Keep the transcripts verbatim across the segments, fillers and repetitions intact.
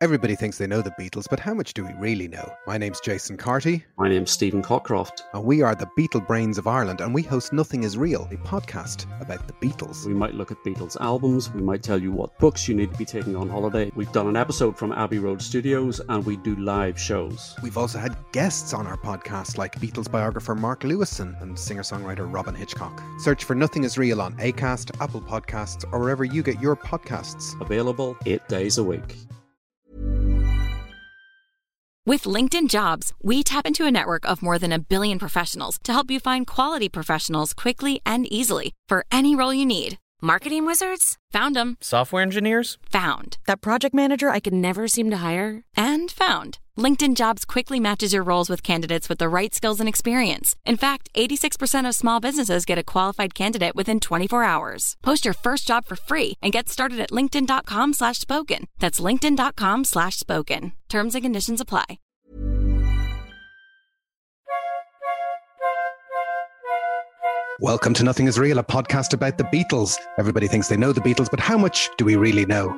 Everybody thinks they know the Beatles, but how much do we really know? My name's Jason Carty. My name's Stephen Cockcroft. And we are the Beatle Brains of Ireland, and we host Nothing Is Real, a podcast about the Beatles. We might look at Beatles albums, we might tell you what books you need to be taking on holiday. We've done an episode from Abbey Road Studios, and we do live shows. We've also had guests on our podcast, like Beatles biographer Mark Lewison and singer-songwriter Robin Hitchcock. Search for Nothing Is Real on Acast, Apple Podcasts, or wherever you get your podcasts. Available eight days a week. With LinkedIn Jobs, we tap into a network of more than a billion professionals to help you find quality professionals quickly and easily for any role you need. Marketing wizards? Found them. Software engineers? Found. That project manager I could never seem to hire? And found. LinkedIn Jobs quickly matches your roles with candidates with the right skills and experience. In fact, eighty-six percent of small businesses get a qualified candidate within twenty-four hours. Post your first job for free and get started at linkedin.com slash spoken. That's linkedin.com slash spoken. Terms and conditions apply. Welcome to Nothing Is Real, a podcast about the Beatles. Everybody thinks they know the Beatles, but how much do we really know?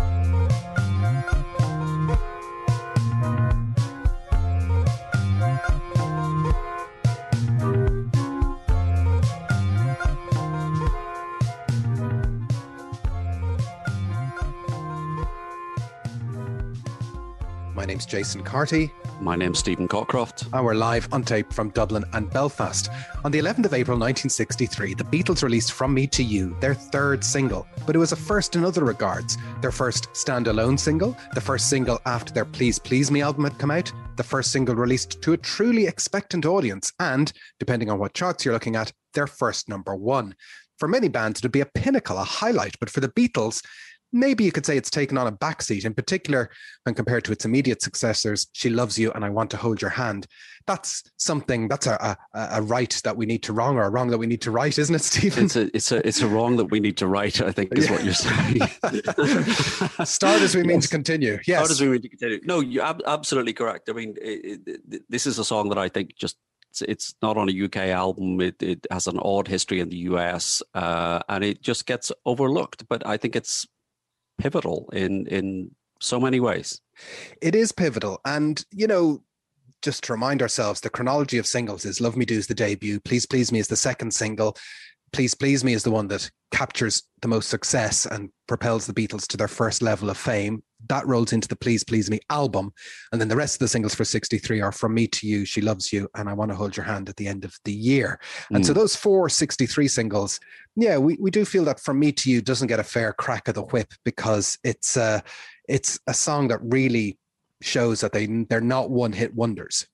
My name's Jason Carty. My name's Stephen Cockcroft. And we're live on tape from Dublin and Belfast. On the eleventh of April nineteen sixty-three, the Beatles released From Me to You, their third single. But it was a first in other regards. Their first standalone single, the first single after their Please Please Me album had come out, the first single released to a truly expectant audience, and, depending on what charts you're looking at, their first number one. For many bands, it would be a pinnacle, a highlight, but for the Beatles, maybe you could say it's taken on a backseat, in particular when compared to its immediate successors, She Loves You and I Want to Hold Your Hand. That's something, that's a, a, a right that we need to wrong, or a wrong that we need to right, isn't it, Stephen? It's a, it's a, it's a wrong that we need to right, I think is yeah. what you're saying. Start as we mean yes. to continue. Yes. Start as we mean to continue. No, you're ab- absolutely correct. I mean, it, it, this is a song that I think just, it's, it's not on a U K album. It, it has an odd history in the U S, uh, and it just gets overlooked. But I think it's pivotal in in so many ways. It is pivotal, and you know, just to remind ourselves, the chronology of singles is Love Me Do is the debut, Please Please Me is the second single, Please Please Me is the one that captures the most success and propels the Beatles to their first level of fame. That rolls into the Please Please Me album, and then the rest of the singles for sixty-three are From Me to You, She Loves You, and I Want to Hold Your Hand at the end of the year. And mm. so those four sixty-three singles, yeah, we, we do feel that From Me to You doesn't get a fair crack of the whip, because it's uh, it's a song that really shows that they, they're not one-hit wonders.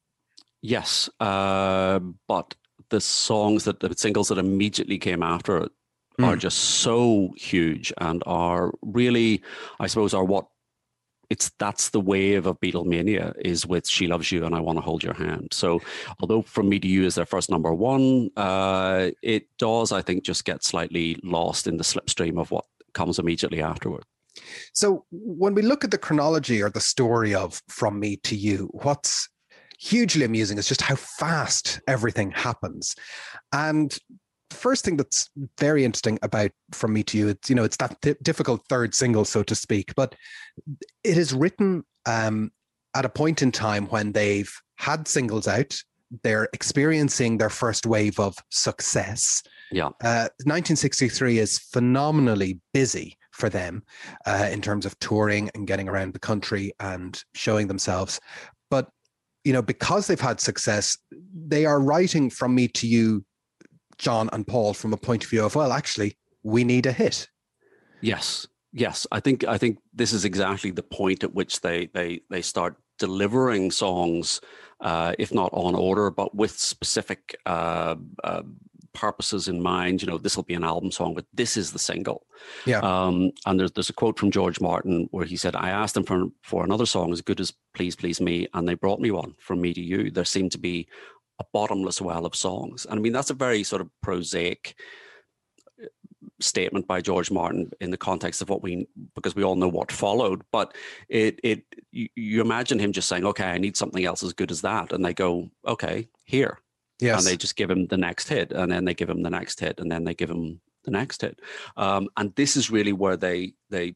Yes, uh, but the songs, that the singles that immediately came after it mm. are just so huge and are really, I suppose, are what it's that's the wave of Beatlemania, is with She Loves You and I Want to Hold Your Hand. So although From Me to You is their first number one, uh, it does, I think, just get slightly lost in the slipstream of what comes immediately afterward. So when we look at the chronology or the story of From Me to You, what's hugely amusing is just how fast everything happens. And the first thing that's very interesting about From Me to You, it's, you know, it's that th- difficult third single, so to speak, but it is written um, at a point in time when they've had singles out, they're experiencing their first wave of success. Yeah. Uh, nineteen sixty-three is phenomenally busy for them uh, in terms of touring and getting around the country and showing themselves. But, you know, because they've had success, they are writing From Me to You, John and Paul, from a point of view of, well, actually, we need a hit. Yes, yes. I think I think this is exactly the point at which they they they start delivering songs, uh, if not on order, but with specific uh, uh, purposes in mind. You know, this will be an album song, but this is the single. Yeah. Um, and there's there's a quote from George Martin where he said, "I asked them for for another song as good as Please Please Me, and they brought me one, From Me to You." There seemed to be a bottomless well of songs. And I mean, that's a very sort of prosaic statement by George Martin in the context of what we, because we all know what followed, but it, it, you, you imagine him just saying, okay, I need something else as good as that. And they go, okay, here. Yes. And they just give him the next hit, and then they give him the next hit, and then they give him the next hit. Um, and this is really where they, they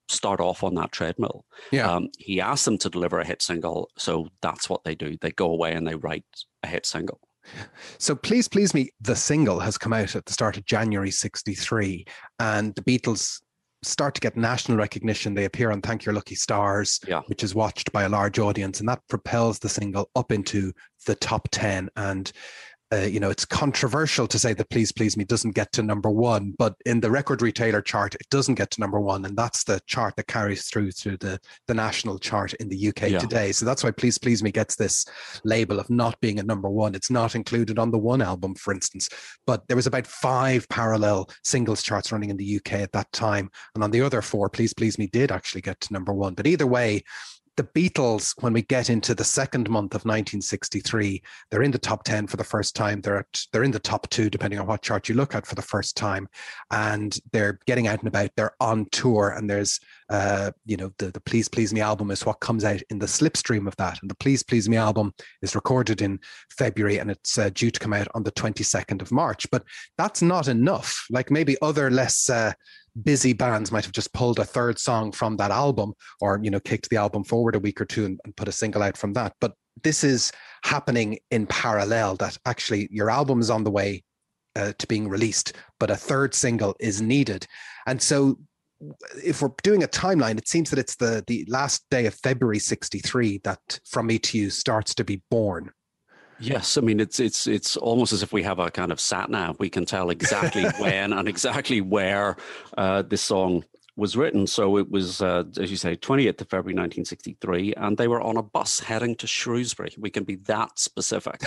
start off on that treadmill. Yeah. Um, he asked them to deliver a hit single, so that's what they do. They go away and they write a hit single. So Please Please Me, the single, has come out at the start of January sixty-three, and the Beatles start to get national recognition. They appear on Thank Your Lucky Stars, yeah. which is watched by a large audience, and that propels the single up into the top ten. And Uh, you know, it's controversial to say that Please Please Me doesn't get to number one, but in the record retailer chart, it doesn't get to number one. And that's the chart that carries through to the, the national chart in the U K yeah. today. So that's why Please Please Me gets this label of not being a number one. It's not included on the One album, for instance, but there was about five parallel singles charts running in the U K at that time. And on the other four, Please Please Me did actually get to number one. But either way, the Beatles, when we get into the second month of nineteen sixty-three, they're in the top ten for the first time. They're at, they're in the top two, depending on what chart you look at, for the first time. And they're getting out and about. They're on tour. And there's, uh, you know, the, the Please Please Me album is what comes out in the slipstream of that. And the Please Please Me album is recorded in February, and it's uh, due to come out on the twenty-second of March. But that's not enough. Like maybe other less... Uh, busy bands might have just pulled a third song from that album, or, you know, kicked the album forward a week or two and, and put a single out from that. But this is happening in parallel, that actually your album is on the way uh, to being released, but a third single is needed. And so if we're doing a timeline, it seems that it's the, the last day of February sixty-three that From Me to You starts to be born. Yes, I mean, it's it's it's almost as if we have a kind of sat nav. We can tell exactly when and exactly where uh, this song was written. So it was, uh, as you say, twentieth of February nineteen sixty-three, and they were on a bus heading to Shrewsbury. We can be that specific.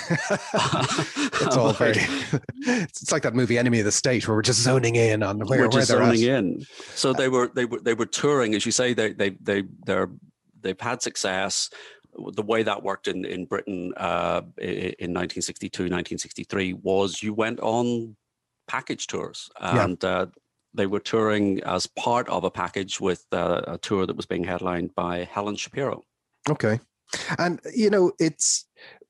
It's all very... It's like that movie Enemy of the State, where we're just zoning in on where, we're just where they're zoning at. in. So they were they were they were touring, as you say. They they they they're they've had success. The way that worked in, in Britain uh, in nineteen sixty-two, nineteen sixty-three was you went on package tours, and yeah. uh, they were touring as part of a package with uh, a tour that was being headlined by Helen Shapiro. Okay. And, you know, it's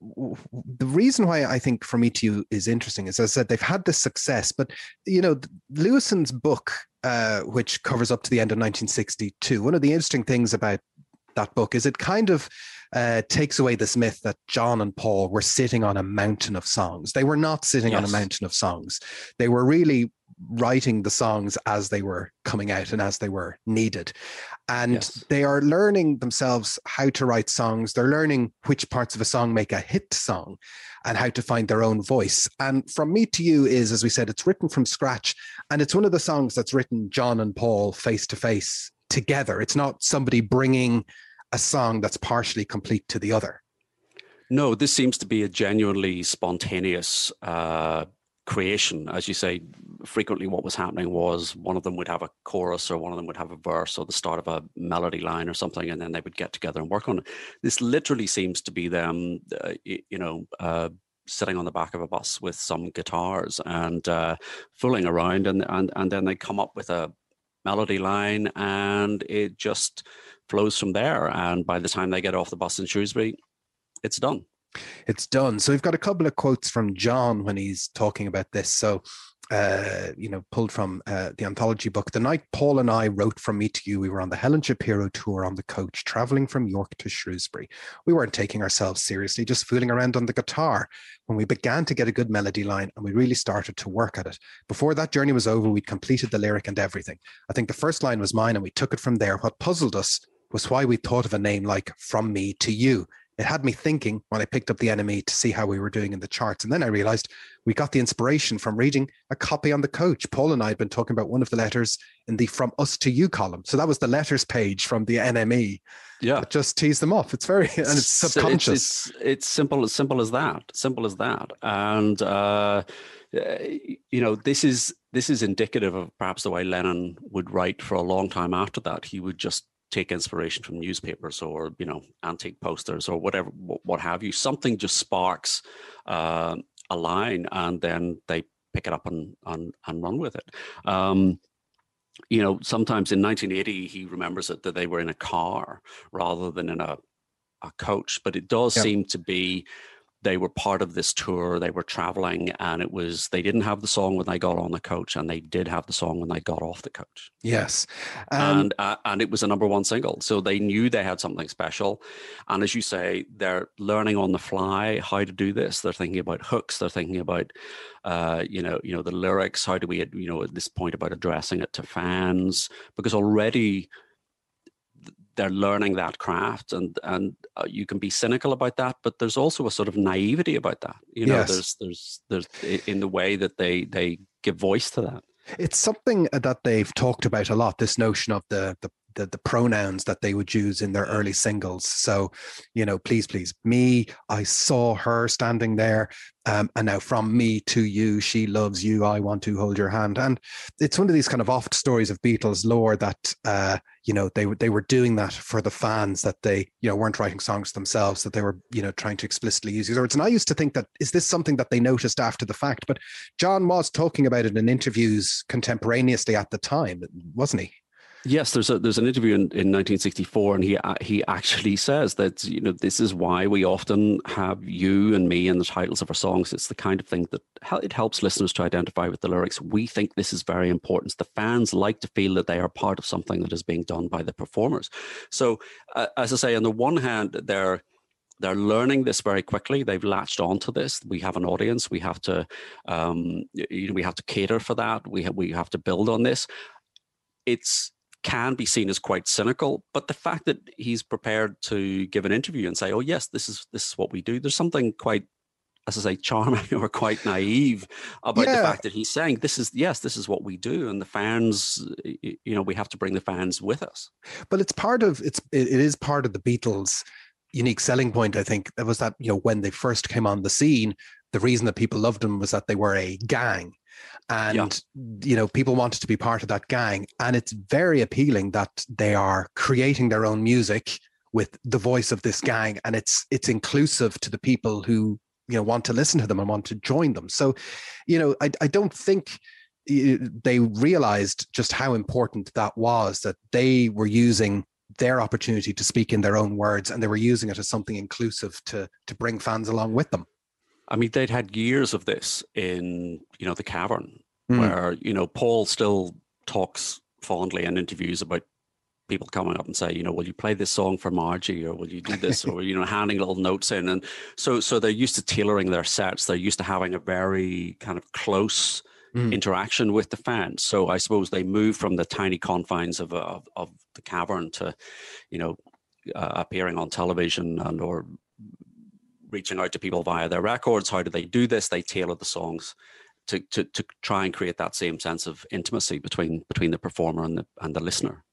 the reason why I think From Me to You is interesting is, as I said, they've had this success, but, you know, Lewison's book, uh, which covers up to the end of nineteen sixty-two, one of the interesting things about that book is it kind of uh, takes away this myth that John and Paul were sitting on a mountain of songs. They were not sitting yes. on a mountain of songs. They were really writing the songs as they were coming out and as they were needed. And yes. they are learning themselves how to write songs. They're learning which parts of a song make a hit song and how to find their own voice. And From Me to You is, as we said, it's written from scratch. And it's one of the songs that's written John and Paul face to face together. It's not somebody bringing a song that's partially complete to the other. No, this seems to be a genuinely spontaneous uh, creation. As you say, frequently what was happening was one of them would have a chorus, or one of them would have a verse, or the start of a melody line or something, and then they would get together and work on it. This literally seems to be them, uh, you know, uh, sitting on the back of a bus with some guitars and uh, fooling around, and, and, and then they come up with a melody line, and it just flows from there. And by the time they get off the bus in Shrewsbury, it's done. It's done. So we've got a couple of quotes from John when he's talking about this. So, uh, you know, pulled from uh, the anthology book. The night Paul and I wrote From Me to You, we were on the Helen Shapiro tour on the coach, traveling from York to Shrewsbury. We weren't taking ourselves seriously, just fooling around on the guitar when we began to get a good melody line, and we really started to work at it. Before that journey was over, we'd completed the lyric and everything. I think the first line was mine, and we took it from there. What puzzled us was why we thought of a name like From Me to You. It had me thinking when I picked up the N M E to see how we were doing in the charts. And then I realized we got the inspiration from reading a copy on the coach. Paul and I had been talking about one of the letters in the From Us to You column. So that was the letters page from the N M E. Yeah. That just teased them off. It's very, and it's subconscious. It's, it's, it's simple, as simple as that, simple as that. And, uh, you know, this is, this is indicative of perhaps the way Lennon would write for a long time after that. He would just take inspiration from newspapers or, you know, antique posters or whatever, what have you. Something just sparks uh, a line, and then they pick it up and and, and run with it. Um, you know, sometimes in nineteen eighty, he remembers it that they were in a car rather than in a, a coach. But it does yeah. seem to be they were part of this tour. They were traveling, and it was, they didn't have the song when they got on the coach, and they did have the song when they got off the coach. Yes. Um, and uh, and it was a number one single. So they knew they had something special. And as you say, they're learning on the fly how to do this. They're thinking about hooks. They're thinking about, uh, you know, you know, the lyrics. How do we, you know, at this point about addressing it to fans? Because already they're learning that craft, and and uh, you can be cynical about that, but there's also a sort of naivety about that. You know, Yes. there's there's there's in the way that they they give voice to that. It's something that they've talked about a lot, this notion of the, the the the pronouns that they would use in their early singles. So, you know, please, please, me, I saw her standing there, um, and now from me to you, she loves you, I want to hold your hand. And it's one of these kind of oft stories of Beatles lore that, uh, you know, they, they were doing that for the fans, that they, you know, weren't writing songs themselves, that they were, you know, trying to explicitly use these words. And I used to think that, is this something that they noticed after the fact? But John was talking about it in interviews contemporaneously at the time, wasn't he? Yes, there's a there's an interview in, in nineteen sixty-four, and he uh, he actually says that, you know, this is why we often have you and me in the titles of our songs. It's the kind of thing that it helps listeners to identify with the lyrics. We think this is very important. The fans like to feel that they are part of something that is being done by the performers. So, uh, as I say, on the one hand, they're They're learning this very quickly. They've latched onto this. We have an audience. We have to, um, you know, we have to cater for that. We have, we have to build on this. It's can be seen as quite cynical, but the fact that he's prepared to give an interview and say, "Oh yes, this is this is what we do," there's something quite, as I say, charming or quite naive about Yeah. the fact that he's saying, "This is yes, this is what we do," and the fans, you know, we have to bring the fans with us. But it's part of it's it is part of the Beatles' unique selling point, I think. That was that, you know, when they first came on the scene, the reason that people loved them was that they were a gang. And, yeah. you know, people wanted to be part of that gang. And it's very appealing that they are creating their own music with the voice of this gang. And it's it's inclusive to the people who, you know, want to listen to them and want to join them. So, you know, I, I don't think they realized just how important that was, that they were using their opportunity to speak in their own words, and they were using it as something inclusive to to bring fans along with them. I mean, they'd had years of this in, you know, the Cavern, mm. where, you know, Paul still talks fondly in interviews about people coming up and say, you know, will you play this song for Margie, or will you do this, or, you know, handing little notes in. And so so they're used to tailoring their sets. They're used to having a very kind of close mm. interaction with the fans. So I suppose they moved from the tiny confines of of, of the Cavern to, you know, uh, appearing on television and or reaching out to people via their records. How do they do this? They tailor the songs to, to to try and create that same sense of intimacy between between the performer and the and the listener.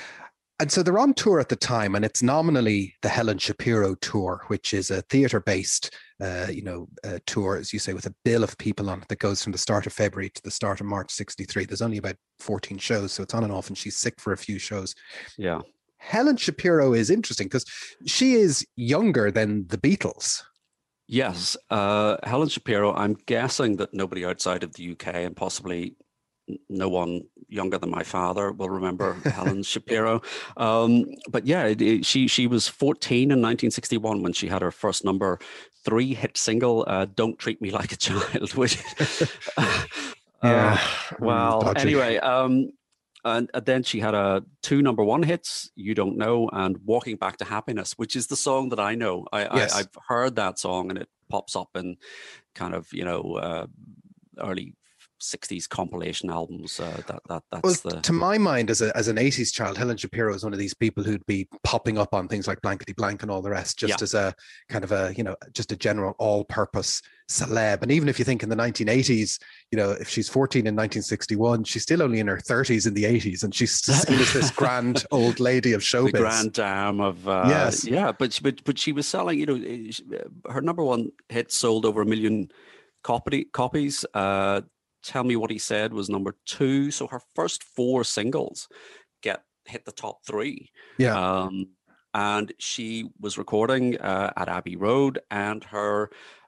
And so they're on tour at the time, and it's nominally the Helen Shapiro tour, which is a theatre-based, uh, you know, uh, tour, as you say, with a bill of people on it that goes from the start of February to the start of March sixty-three. There's only about fourteen shows, so it's on and off, and she's sick for a few shows. Yeah. Helen Shapiro is interesting because she is younger than the Beatles. Yes. Uh, Helen Shapiro, I'm guessing that nobody outside of the U K, and possibly no one younger than my father, will remember Helen Shapiro. Um, but yeah, it, it, she she was fourteen in nineteen sixty-one when she had her first number three hit single, uh, "Don't Treat Me Like a Child," which, uh, yeah, uh, well, Dodgy. Anyway, um, and, and then she had a two number one hits, "You Don't Know" and "Walking Back to Happiness," which is the song that I know. I, yes. I I've heard that song, and it pops up in kind of, you know, uh, early sixties compilation albums. Uh, that that that's well, the. To my mind, as a as an eighties child, Helen Shapiro is one of these people who'd be popping up on things like Blankety Blank and all the rest, just yeah. as a kind of a, you know, just a general all-purpose celeb. And even if you think in the nineteen eighties, you know, if she's fourteen in nineteen sixty-one, she's still only in her thirties in the eighties, and she's seen as this grand old lady of showbiz, the grand dame of uh, yes, yeah. But but but she was selling, you know, her number one hit sold over a million copy copies. Uh, Tell Me What He Said was number two. So her first four singles get hit the top three. Yeah. Um, and she was recording uh, at Abbey Road, and her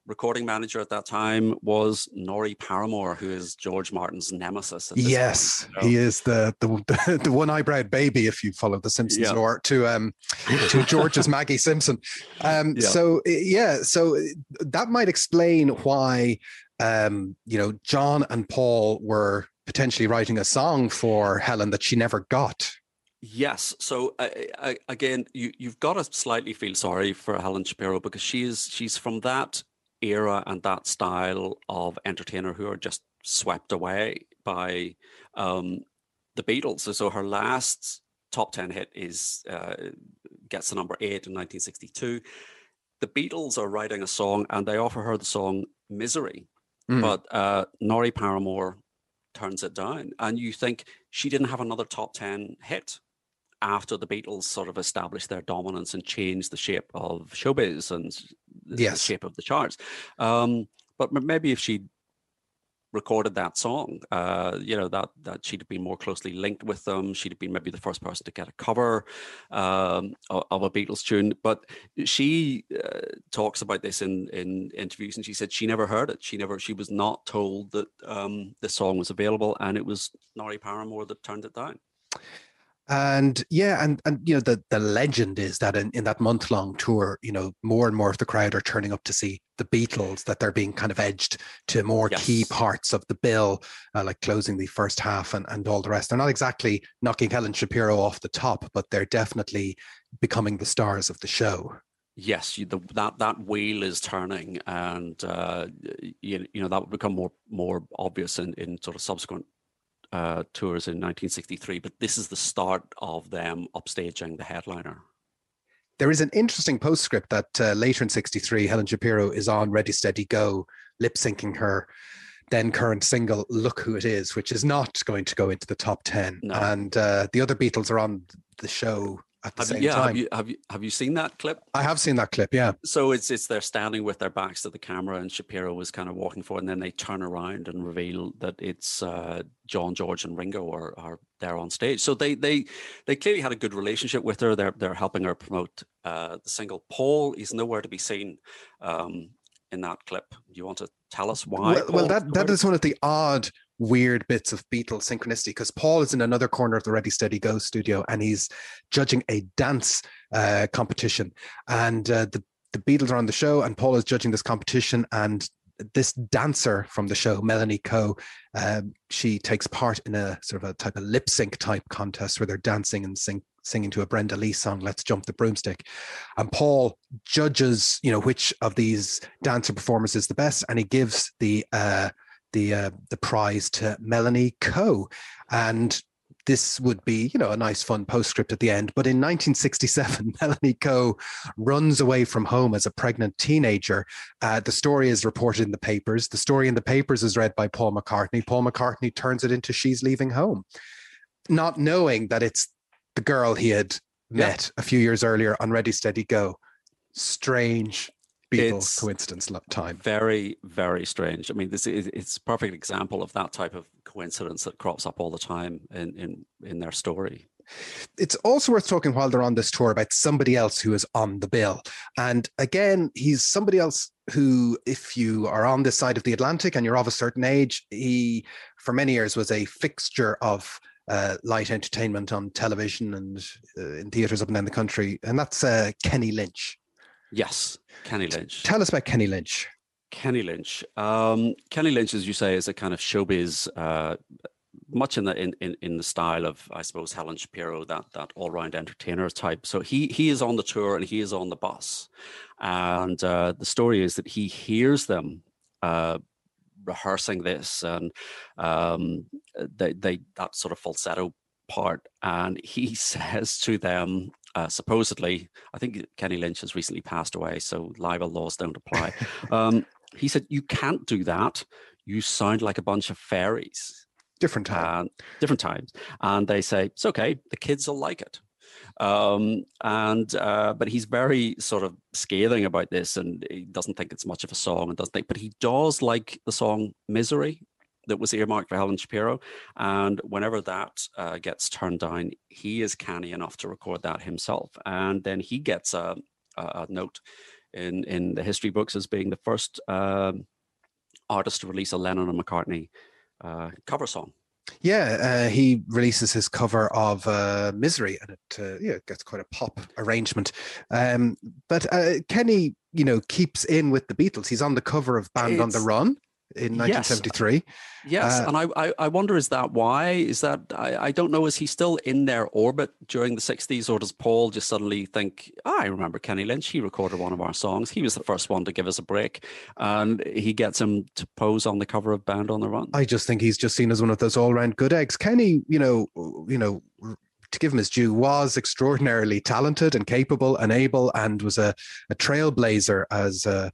recording manager at that time was Norrie Paramor, who is George Martin's nemesis. At this yes, point, so. he is the the, the one-eyebrow baby, if you follow The Simpsons, yeah. or to um to George's Maggie Simpson. Um, yeah. So yeah, so that might explain why um you know John and Paul were potentially writing a song for Helen that she never got. Yes. So uh, I, again, you, you've got to slightly feel sorry for Helen Shapiro, because she is she's from that era and that style of entertainer who are just swept away by um, the Beatles. So, so her last top ten hit is uh, gets the number eight in nineteen sixty-two. The Beatles are writing a song and they offer her the song Misery, mm. but uh, Norrie Paramor turns it down. And you think she didn't have another top ten hit after the Beatles sort of established their dominance and changed the shape of showbiz and yes. the shape of the charts. Um, but maybe if she recorded that song, uh, you know, that that she'd have been more closely linked with them. She'd have been maybe the first person to get a cover um, of, of a Beatles tune. But she uh, talks about this in, in interviews, and she said she never heard it. She never, she was not told that um, this song was available, and it was Norrie Paramor that turned it down. And yeah, and and you know, the the legend is that in, in that month long tour, you know, more and more of the crowd are turning up to see the Beatles, that they're being kind of edged to more yes. key parts of the bill, uh, like closing the first half and, and all the rest. They're not exactly knocking Helen Shapiro off the top, but they're definitely becoming the stars of the show. Yes, you, the, that that wheel is turning, and uh, you, you know, that would become more more obvious in, in sort of subsequent Uh, tours in nineteen sixty-three, but this is the start of them upstaging the headliner. There is an interesting postscript that uh, later in sixty-three, Helen Shapiro is on Ready, Steady, Go, lip syncing her then current single, Look Who It Is, which is not going to go into the top ten. No. And uh, the other Beatles are on the show at the have same you, yeah, time. Have you, have you have you seen that clip? I have seen that clip, yeah. So it's it's they're standing with their backs to the camera, and Shapiro was kind of walking forward, and then they turn around and reveal that it's uh, John, George, and Ringo are are there on stage. So they they they clearly had a good relationship with her. They're they're helping her promote uh, the single. Paul is nowhere to be seen um, in that clip. Do you want to tell us why? Well, well that that is one of the odd, weird bits of Beatles synchronicity, because Paul is in another corner of the Ready, Steady, Go studio, and he's judging a dance uh, competition. And uh, the, the Beatles are on the show, and Paul is judging this competition. And this dancer from the show, Melanie Coe, um, she takes part in a sort of a type of lip sync type contest where they're dancing and sing, singing to a Brenda Lee song, Let's Jump the Broomstick. And Paul judges, you know, which of these dancer performers is the best, and he gives the uh, the uh, the prize to Melanie Coe. And this would be, you know, a nice fun postscript at the end. But in nineteen sixty-seven, Melanie Coe runs away from home as a pregnant teenager. Uh, the story is reported in the papers. The story in the papers is read by Paul McCartney. Paul McCartney turns it into She's Leaving Home, not knowing that it's the girl he had met yeah. a few years earlier on Ready, Steady, Go. Strange Beatles it's coincidence time. Very, very strange. I mean, this is it's a perfect example of that type of coincidence that crops up all the time in, in, in their story. It's also worth talking while they're on this tour about somebody else who is on the bill. And again, he's somebody else who, if you are on this side of the Atlantic and you're of a certain age, he, for many years, was a fixture of uh, light entertainment on television and uh, in theatres up and down the country. And that's uh, Kenny Lynch. Yes, Kenny Lynch. Tell us about Kenny Lynch. Kenny Lynch. Um, Kenny Lynch, as you say, is a kind of showbiz, uh, much in the in, in, in the style of, I suppose, Helen Shapiro, that that all-round entertainer type. So he he is on the tour and he is on the bus, and uh, the story is that he hears them uh, rehearsing this, and um, they they that sort of falsetto part, and he says to them. Uh, supposedly, I think Kenny Lynch has recently passed away, so libel laws don't apply. Um, he said, "You can't do that. You sound like a bunch of fairies." Different time. Uh, different times. And they say, it's okay. The kids will like it. Um, and uh, but he's very sort of scathing about this, and he doesn't think it's much of a song, and doesn't think. But he does like the song "Misery" that was earmarked for Helen Shapiro, and whenever that uh, gets turned down, he is canny enough to record that himself, and then he gets a, a, a note in in the history books as being the first um, artist to release a Lennon and McCartney uh, cover song. Yeah, uh, he releases his cover of uh, Misery, and it uh, yeah, it gets quite a pop arrangement. Um, but uh, Kenny, you know, keeps in with the Beatles. He's on the cover of Band on the It's- Run in nineteen seventy-three. Yes, Uh, and I, I I wonder, is that why? Is that I, I don't know. Is he still in their orbit during the sixties, or does Paul just suddenly think, oh, I remember Kenny Lynch? He recorded one of our songs. He was the first one to give us a break, and he gets him to pose on the cover of Band on the Run. I just think he's just seen as one of those all-round good eggs. Kenny, you know, you know, to give him his due, was extraordinarily talented and capable and able, and was a, a trailblazer as a,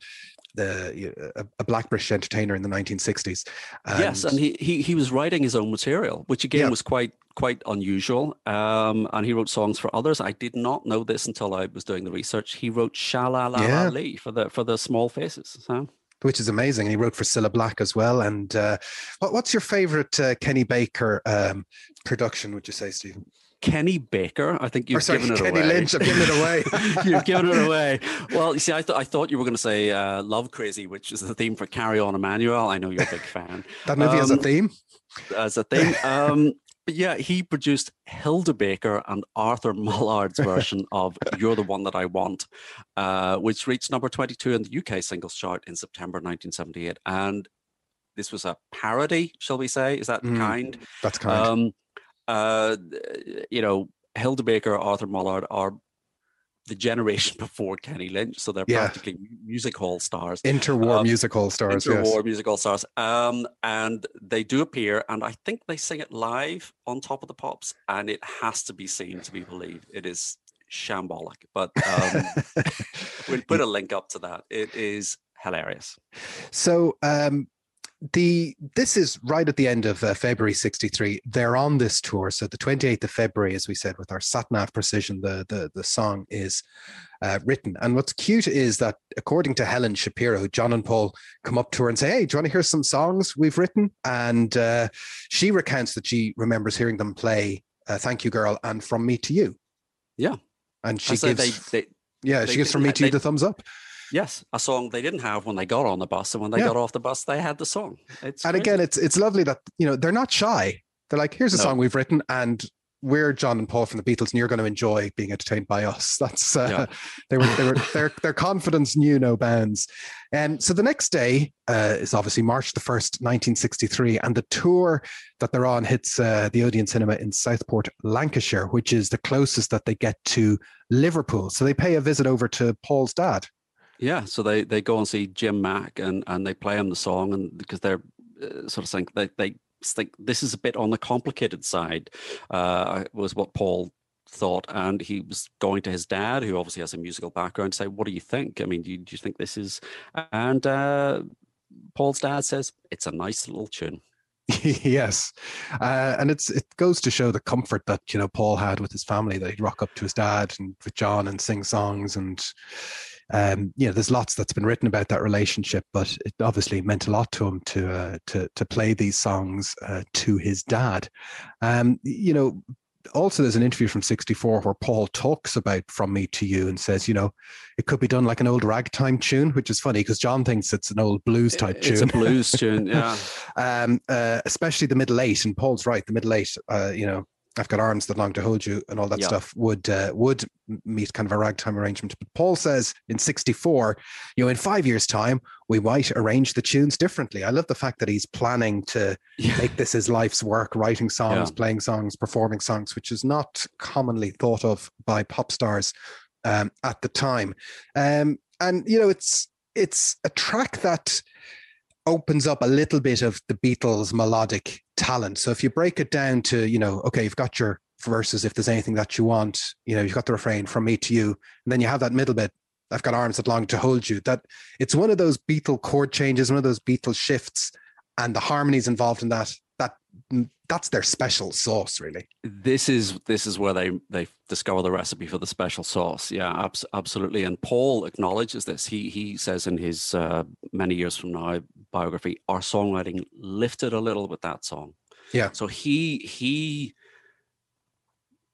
the a, a black British entertainer in the nineteen sixties. Yes, and he, he he was writing his own material, which again Yeah. was quite quite unusual. Um, and he wrote songs for others. I did not know this until I was doing the research. He wrote Sha La La Yeah. La Lee for the for the Small Faces. So. Which is amazing. And he wrote for Cilla Black as well. And uh, what, what's your favorite uh, Kenny Baker um, production, would you say, Steve? Kenny Baker, I think you've Or sorry, given it Kenny away. Lynch, I've given it away. You've given it away. Well, you see, I thought I thought you were going to say uh, "Love Crazy," which is the theme for "Carry On, Emmanuel." I know you're a big fan. That movie has a Um, theme. As a thing, um, but yeah, he produced Hilda Baker and Arthur Mullard's version of "You're the One That I Want," uh, which reached number twenty-two in the U K singles chart in September nineteen seventy-eight. And this was a parody, shall we say? Is that Mm, kind? That's kind. Um, uh, you know, Hilda Baker, Arthur Mullard are the generation before Kenny Lynch, so they're Yeah. practically music hall stars, Interwar um, music hall stars, yes. interwar music hall stars. Um, and they do appear, and I think they sing it live on Top of the Pops, and it has to be seen to be believed. It is shambolic, but um, we'll put a link up to that. It is hilarious. So um, the this is right at the end of uh, February sixty-three. They're on this tour. So the twenty-eighth of February, as we said, with our Satnav Precision, the, the, the song is uh, written. And what's cute is that, according to Helen Shapiro, John and Paul come up to her and say, hey, do you want to hear some songs we've written? And uh, she recounts that she remembers hearing them play uh, Thank You Girl and From Me to You. Yeah. And she I said gives, they, they, yeah, they she gives From didn't Me ha- to You they- the thumbs up. yes, a song they didn't have when they got on the bus, and when they Yeah. got off the bus, they had the song. It's And crazy. again, it's it's lovely that, you know, they're not shy. They're like, here's a No. song we've written, and we're John and Paul from the Beatles, and you're going to enjoy being entertained by us. That's uh, Yeah. they were they were their their confidence knew no bounds. And um, so the next day uh, is obviously March the first, nineteen sixty-three, and the tour that they're on hits uh, the Odeon Cinema in Southport, Lancashire, which is the closest that they get to Liverpool. So they pay a visit over to Paul's dad. Yeah, so they, they go and see Jim Mack, and, and they play him the song, and because they're uh, sort of think they they think this is a bit on the complicated side, uh, was what Paul thought, and he was going to his dad, who obviously has a musical background, to say, "What do you think? I mean, do you, do you think this is?" And uh, Paul's dad says, "It's a nice little tune." Yes, uh, and it's it goes to show the comfort that, you know, Paul had with his family, that he'd rock up to his dad and with John and sing songs, and um, you know, there's lots that's been written about that relationship, but it obviously meant a lot to him to uh, to to play these songs uh, to his dad. Um, you know, also there's an interview from sixty-four where Paul talks about From Me to You and says, you know, it could be done like an old ragtime tune, which is funny because John thinks it's an old blues type tune. It's a blues tune, yeah. um, uh, especially the middle eight, and Paul's right. The middle eight, uh, you know, I've got arms that long to hold you, and all that Yeah. stuff would uh, would meet kind of a ragtime arrangement. But Paul says in sixty-four, you know, in five years' time, we might arrange the tunes differently. I love the fact that he's planning to Yeah. make this his life's work, writing songs, Yeah. playing songs, performing songs, which is not commonly thought of by pop stars um, at the time. Um, and you know, it's it's a track that opens up a little bit of the Beatles' melodic talent. So if you break it down to, you know, okay, you've got your verses, if there's anything that you want, you know, you've got the refrain, From Me to You, and then you have that middle bit, I've got arms that long to hold you. That it's one of those Beatle chord changes, one of those Beatle shifts, and the harmonies involved in that, that that's their special sauce, really. This is this is where they they discover the recipe for the special sauce. Yeah, abs- absolutely. And Paul acknowledges this. He he says in his uh, Many Years From Now biography, our songwriting lifted a little with that song. Yeah. So he he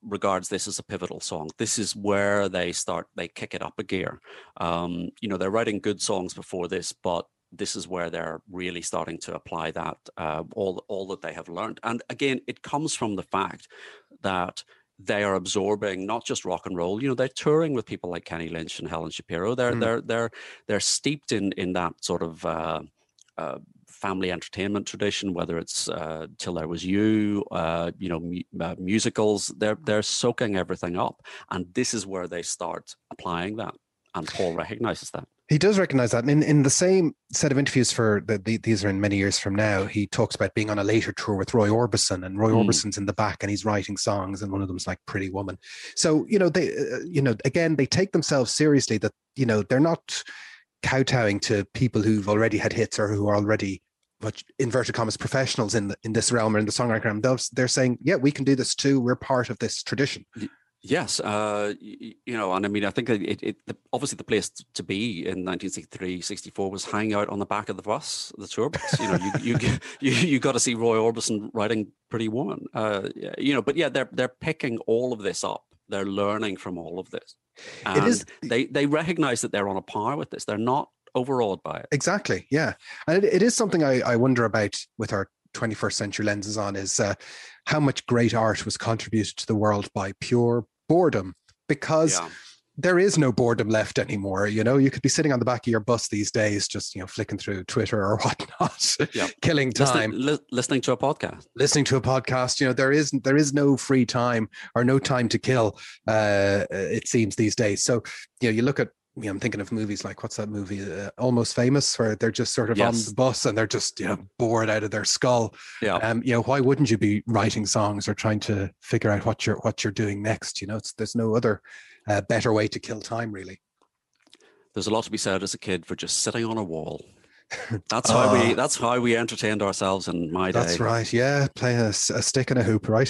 regards this as a pivotal song. This is where they start, they kick it up a gear. Um, you know, they're writing good songs before this, but this is where they're really starting to apply that, uh, all, all that they have learned. And again, it comes from the fact that they are absorbing not just rock and roll. You know, they're touring with people like Kenny Lynch and Helen Shapiro. They're mm. they're they're they're steeped in in that sort of uh, uh, family entertainment tradition. Whether it's uh, Till There Was You, uh, you know, mu- uh, musicals. They're they're soaking everything up, and this is where they start applying that. And Paul recognizes that. He does recognize that. And in, in the same set of interviews for the, the, these are in many years from now, he talks about being on a later tour with Roy Orbison, and Roy mm. Orbison's in the back and he's writing songs, and one of them's like Pretty Woman. So, you know, they, uh, you know, again, they take themselves seriously, that, you know, they're not kowtowing to people who've already had hits or who are already, what inverted commas, professionals in the, in this realm or in the songwriting realm. They're, they're saying, yeah, we can do this too. We're part of this tradition. Yes, uh, you, you know, and I mean, I think it, it the, obviously the place to be in nineteen sixty-three, sixty-four was hanging out on the back of the bus, the tour bus. You know, you you you, you got to see Roy Orbison writing Pretty Woman. Uh, you know, but yeah, they're they're picking all of this up. They're learning from all of this, and it is, they they recognize that they're on a par with this. They're not overawed by it. Exactly. Yeah, and it, it is something I, I wonder about with our twenty-first century lenses on, is uh, how much great art was contributed to the world by pure boredom, because yeah. there is no boredom left anymore. You know, you could be sitting on the back of your bus these days, just, you know, flicking through Twitter or whatnot, yeah. killing time, listening, li- listening to a podcast, listening to a podcast. You know, there is there is no free time or no time to kill. Uh, it seems these days. So, you know, you look at, you know, I'm thinking of movies like, what's that movie, uh, Almost Famous, where they're just sort of yes. on the bus and they're just, you know, bored out of their skull. Yeah. Um, you know, why wouldn't you be writing songs or trying to figure out what you're what you're doing next? You know, it's, there's no other uh, better way to kill time, really. There's a lot to be said as a kid for just sitting on a wall. That's how uh, we. That's how we entertained ourselves in my day. That's right. Yeah, play a, a stick and a hoop, right?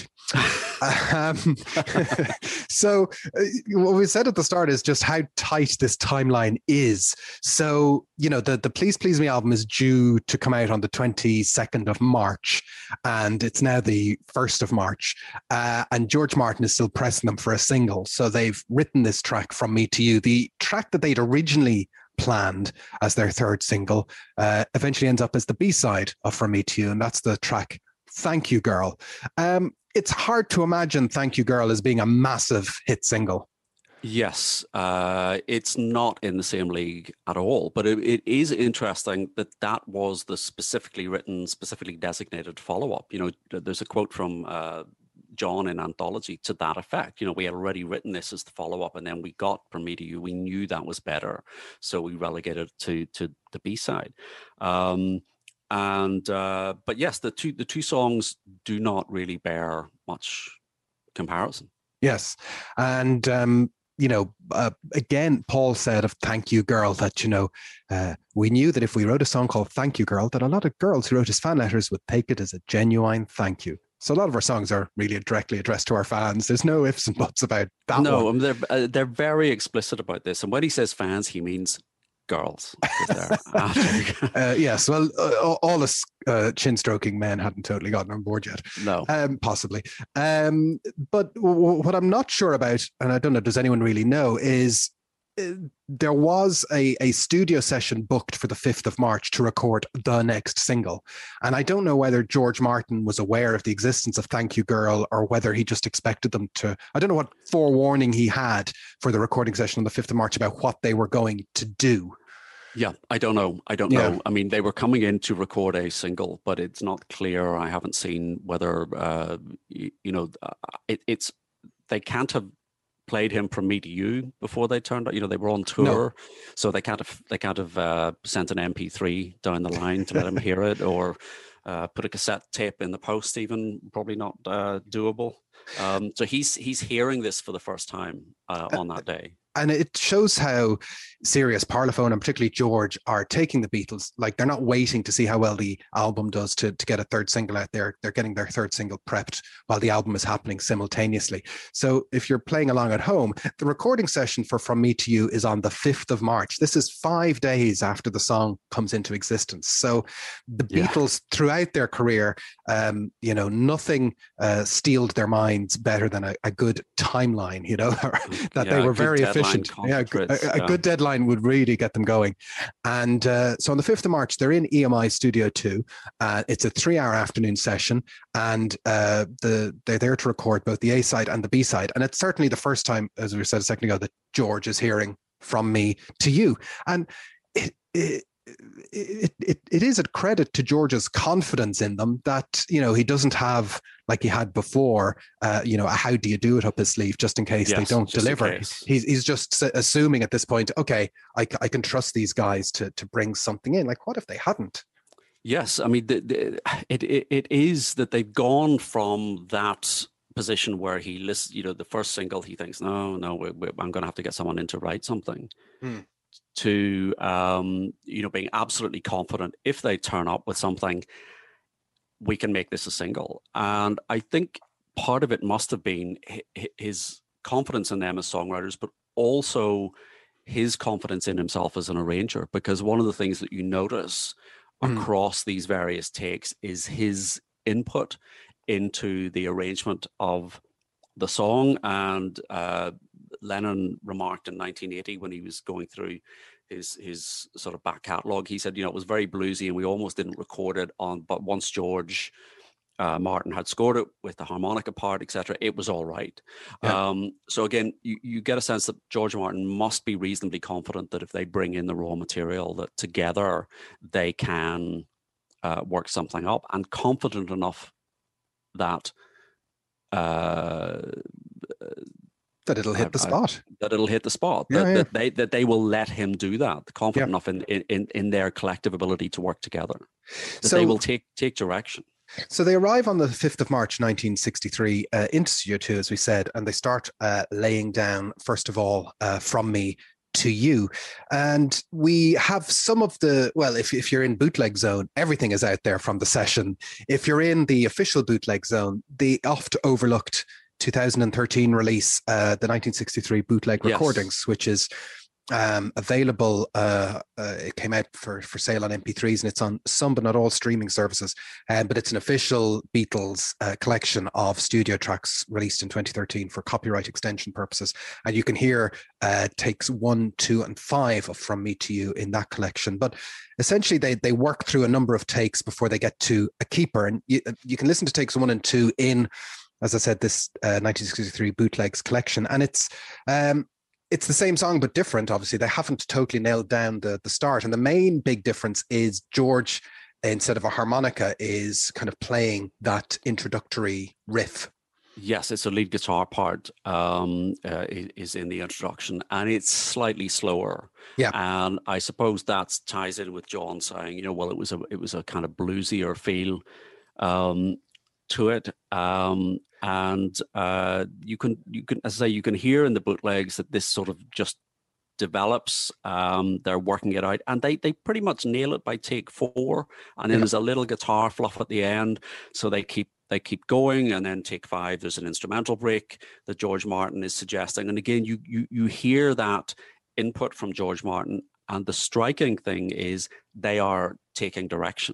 um, so, uh, what we said at the start is just how tight this timeline is. So, you know, the the Please Please Me album is due to come out on the twenty-second of March, and it's now the first of March. Uh, and George Martin is still pressing them for a single. So they've written this track, From Me to You, the track that they'd originally planned as their third single, uh, eventually ends up as the B-side of From Me to You, and that's the track Thank You Girl. Um, it's hard to imagine Thank You Girl as being a massive hit single. Yes, uh, it's not in the same league at all, but it, it is interesting that that was the specifically written, specifically designated follow-up. You know, there's a quote from uh, John in Anthology to that effect. You know, we had already written this as the follow-up, and then we got From Me to You. We knew that was better, so we relegated it to to the B-side. Um, and uh, but yes, the two the two songs do not really bear much comparison. Yes, and um, you know, uh, again, Paul said of Thank You Girl that, you know, uh, we knew that if we wrote a song called Thank You Girl, that a lot of girls who wrote us fan letters would take it as a genuine thank you. So a lot of our songs are really directly addressed to our fans. There's no ifs and buts about that. No, one. they're uh, they're very explicit about this. And when he says fans, he means girls. uh, yes, well, uh, all us uh, chin-stroking men hadn't totally gotten on board yet. No, um, possibly. Um, but w- what I'm not sure about, and I don't know, does anyone really know, is there was a, a studio session booked for the fifth of March to record the next single. And I don't know whether George Martin was aware of the existence of Thank You Girl or whether he just expected them to, I don't know what forewarning he had for the recording session on the fifth of March about what they were going to do. Yeah, I don't know. I don't yeah. know. I mean, they were coming in to record a single, but it's not clear. I haven't seen whether, uh, you, you know, uh, it, it's, they can't have played him From Me to You before they turned out. You know, they were on tour, no. so they can't have they can't have uh, sent an M P three down the line to let him hear it, or uh, put a cassette tape in the post. Even probably not uh, doable. Um, so he's he's hearing this for the first time uh, on that day. And it shows how Sirius, Parlophone, and particularly George are taking the Beatles. Like, they're not waiting to see how well the album does to, to get a third single out there. They're getting their third single prepped while the album is happening simultaneously. So if you're playing along at home, the recording session for From Me to You is on the fifth of March. This is five days after the song comes into existence. So the Yeah. Beatles, throughout their career, um, you know, nothing uh, steeled their minds better than a, a good timeline, you know, that Yeah, they were good very deadline efficient. Yeah, a, concentrates, a yeah. good deadline would really get them going. And uh, so on the fifth of March, they're in E M I Studio two. Uh, it's a three-hour afternoon session, and uh, the they're there to record both the A-side and the B-side. And it's certainly the first time, as we said a second ago, that George is hearing From Me to You. And it, it It, it it is a credit to George's confidence in them that, you know, he doesn't have, like he had before, uh, you know, a how do you do it up his sleeve just in case Yes, they don't just in deliver. case. He's he's just assuming at this point, okay, I, c- I can trust these guys to to bring something in. Like, what if they hadn't? Yes, I mean, the, the, it, it it is that they've gone from that position where he lists, you know, the first single, he thinks, no, no, we, we, I'm going to have to get someone in to write something, Hmm. to um, you know, being absolutely confident if they turn up with something, we can make this a single. And I think part of it must have been hi- his confidence in them as songwriters, but also his confidence in himself as an arranger. Because one of the things that you notice Mm. across these various takes is his input into the arrangement of the song. And uh, Lennon remarked in nineteen eighty, when he was going through his his sort of back catalogue, he said, you know, it was very bluesy and we almost didn't record it on, but once George uh, Martin had scored it with the harmonica part, et cetera, it was all right. Yeah. Um, so again, you, you get a sense that George Martin must be reasonably confident that if they bring in the raw material, that together they can uh, work something up, and confident enough that uh, That it'll hit the I- I- spot. that it'll hit the spot. Yeah, that, yeah. that they that they will let him do that. Confident Yeah. enough in, in in their collective ability to work together, that So- they will take take direction. So they arrive on the fifth of March, nineteen sixty-three, uh, into Studio two, as we said, and they start uh, laying down, first of all, uh, From Me to You. And we have some of the, well, if, if you're in bootleg zone, everything is out there from the session. If you're in the official bootleg zone, the oft overlooked two thousand thirteen release, uh, the nineteen sixty-three bootleg Yes. recordings, which is um, available. Uh, uh, it came out for, for sale on M P threes, and it's on some but not all streaming services. Um, but it's an official Beatles uh, collection of studio tracks released in twenty thirteen for copyright extension purposes. And you can hear uh, takes one, two, and five of From Me to You in that collection. But essentially, they they work through a number of takes before they get to a keeper. And you, you can listen to takes one and two in, as I said, this uh, nineteen sixty-three bootlegs collection. And it's um, it's the same song, but different. Obviously, they haven't totally nailed down the, the start. And the main big difference is George, instead of a harmonica, is kind of playing that introductory riff. Yes, it's a lead guitar part um, uh, i- is in the introduction, and it's slightly slower. Yeah. And I suppose that ties in with John saying, you know, well, it was a it was a kind of bluesier feel um, to it. Um, and uh, you can you can, as I say, you can hear in the bootlegs that this sort of just develops. Um, they're working it out, and they they pretty much nail it by take four. And then Yeah. there's a little guitar fluff at the end, so they keep they keep going. And then take five, there's an instrumental break that George Martin is suggesting. And again, you you you hear that input from George Martin. And the striking thing is they are taking direction.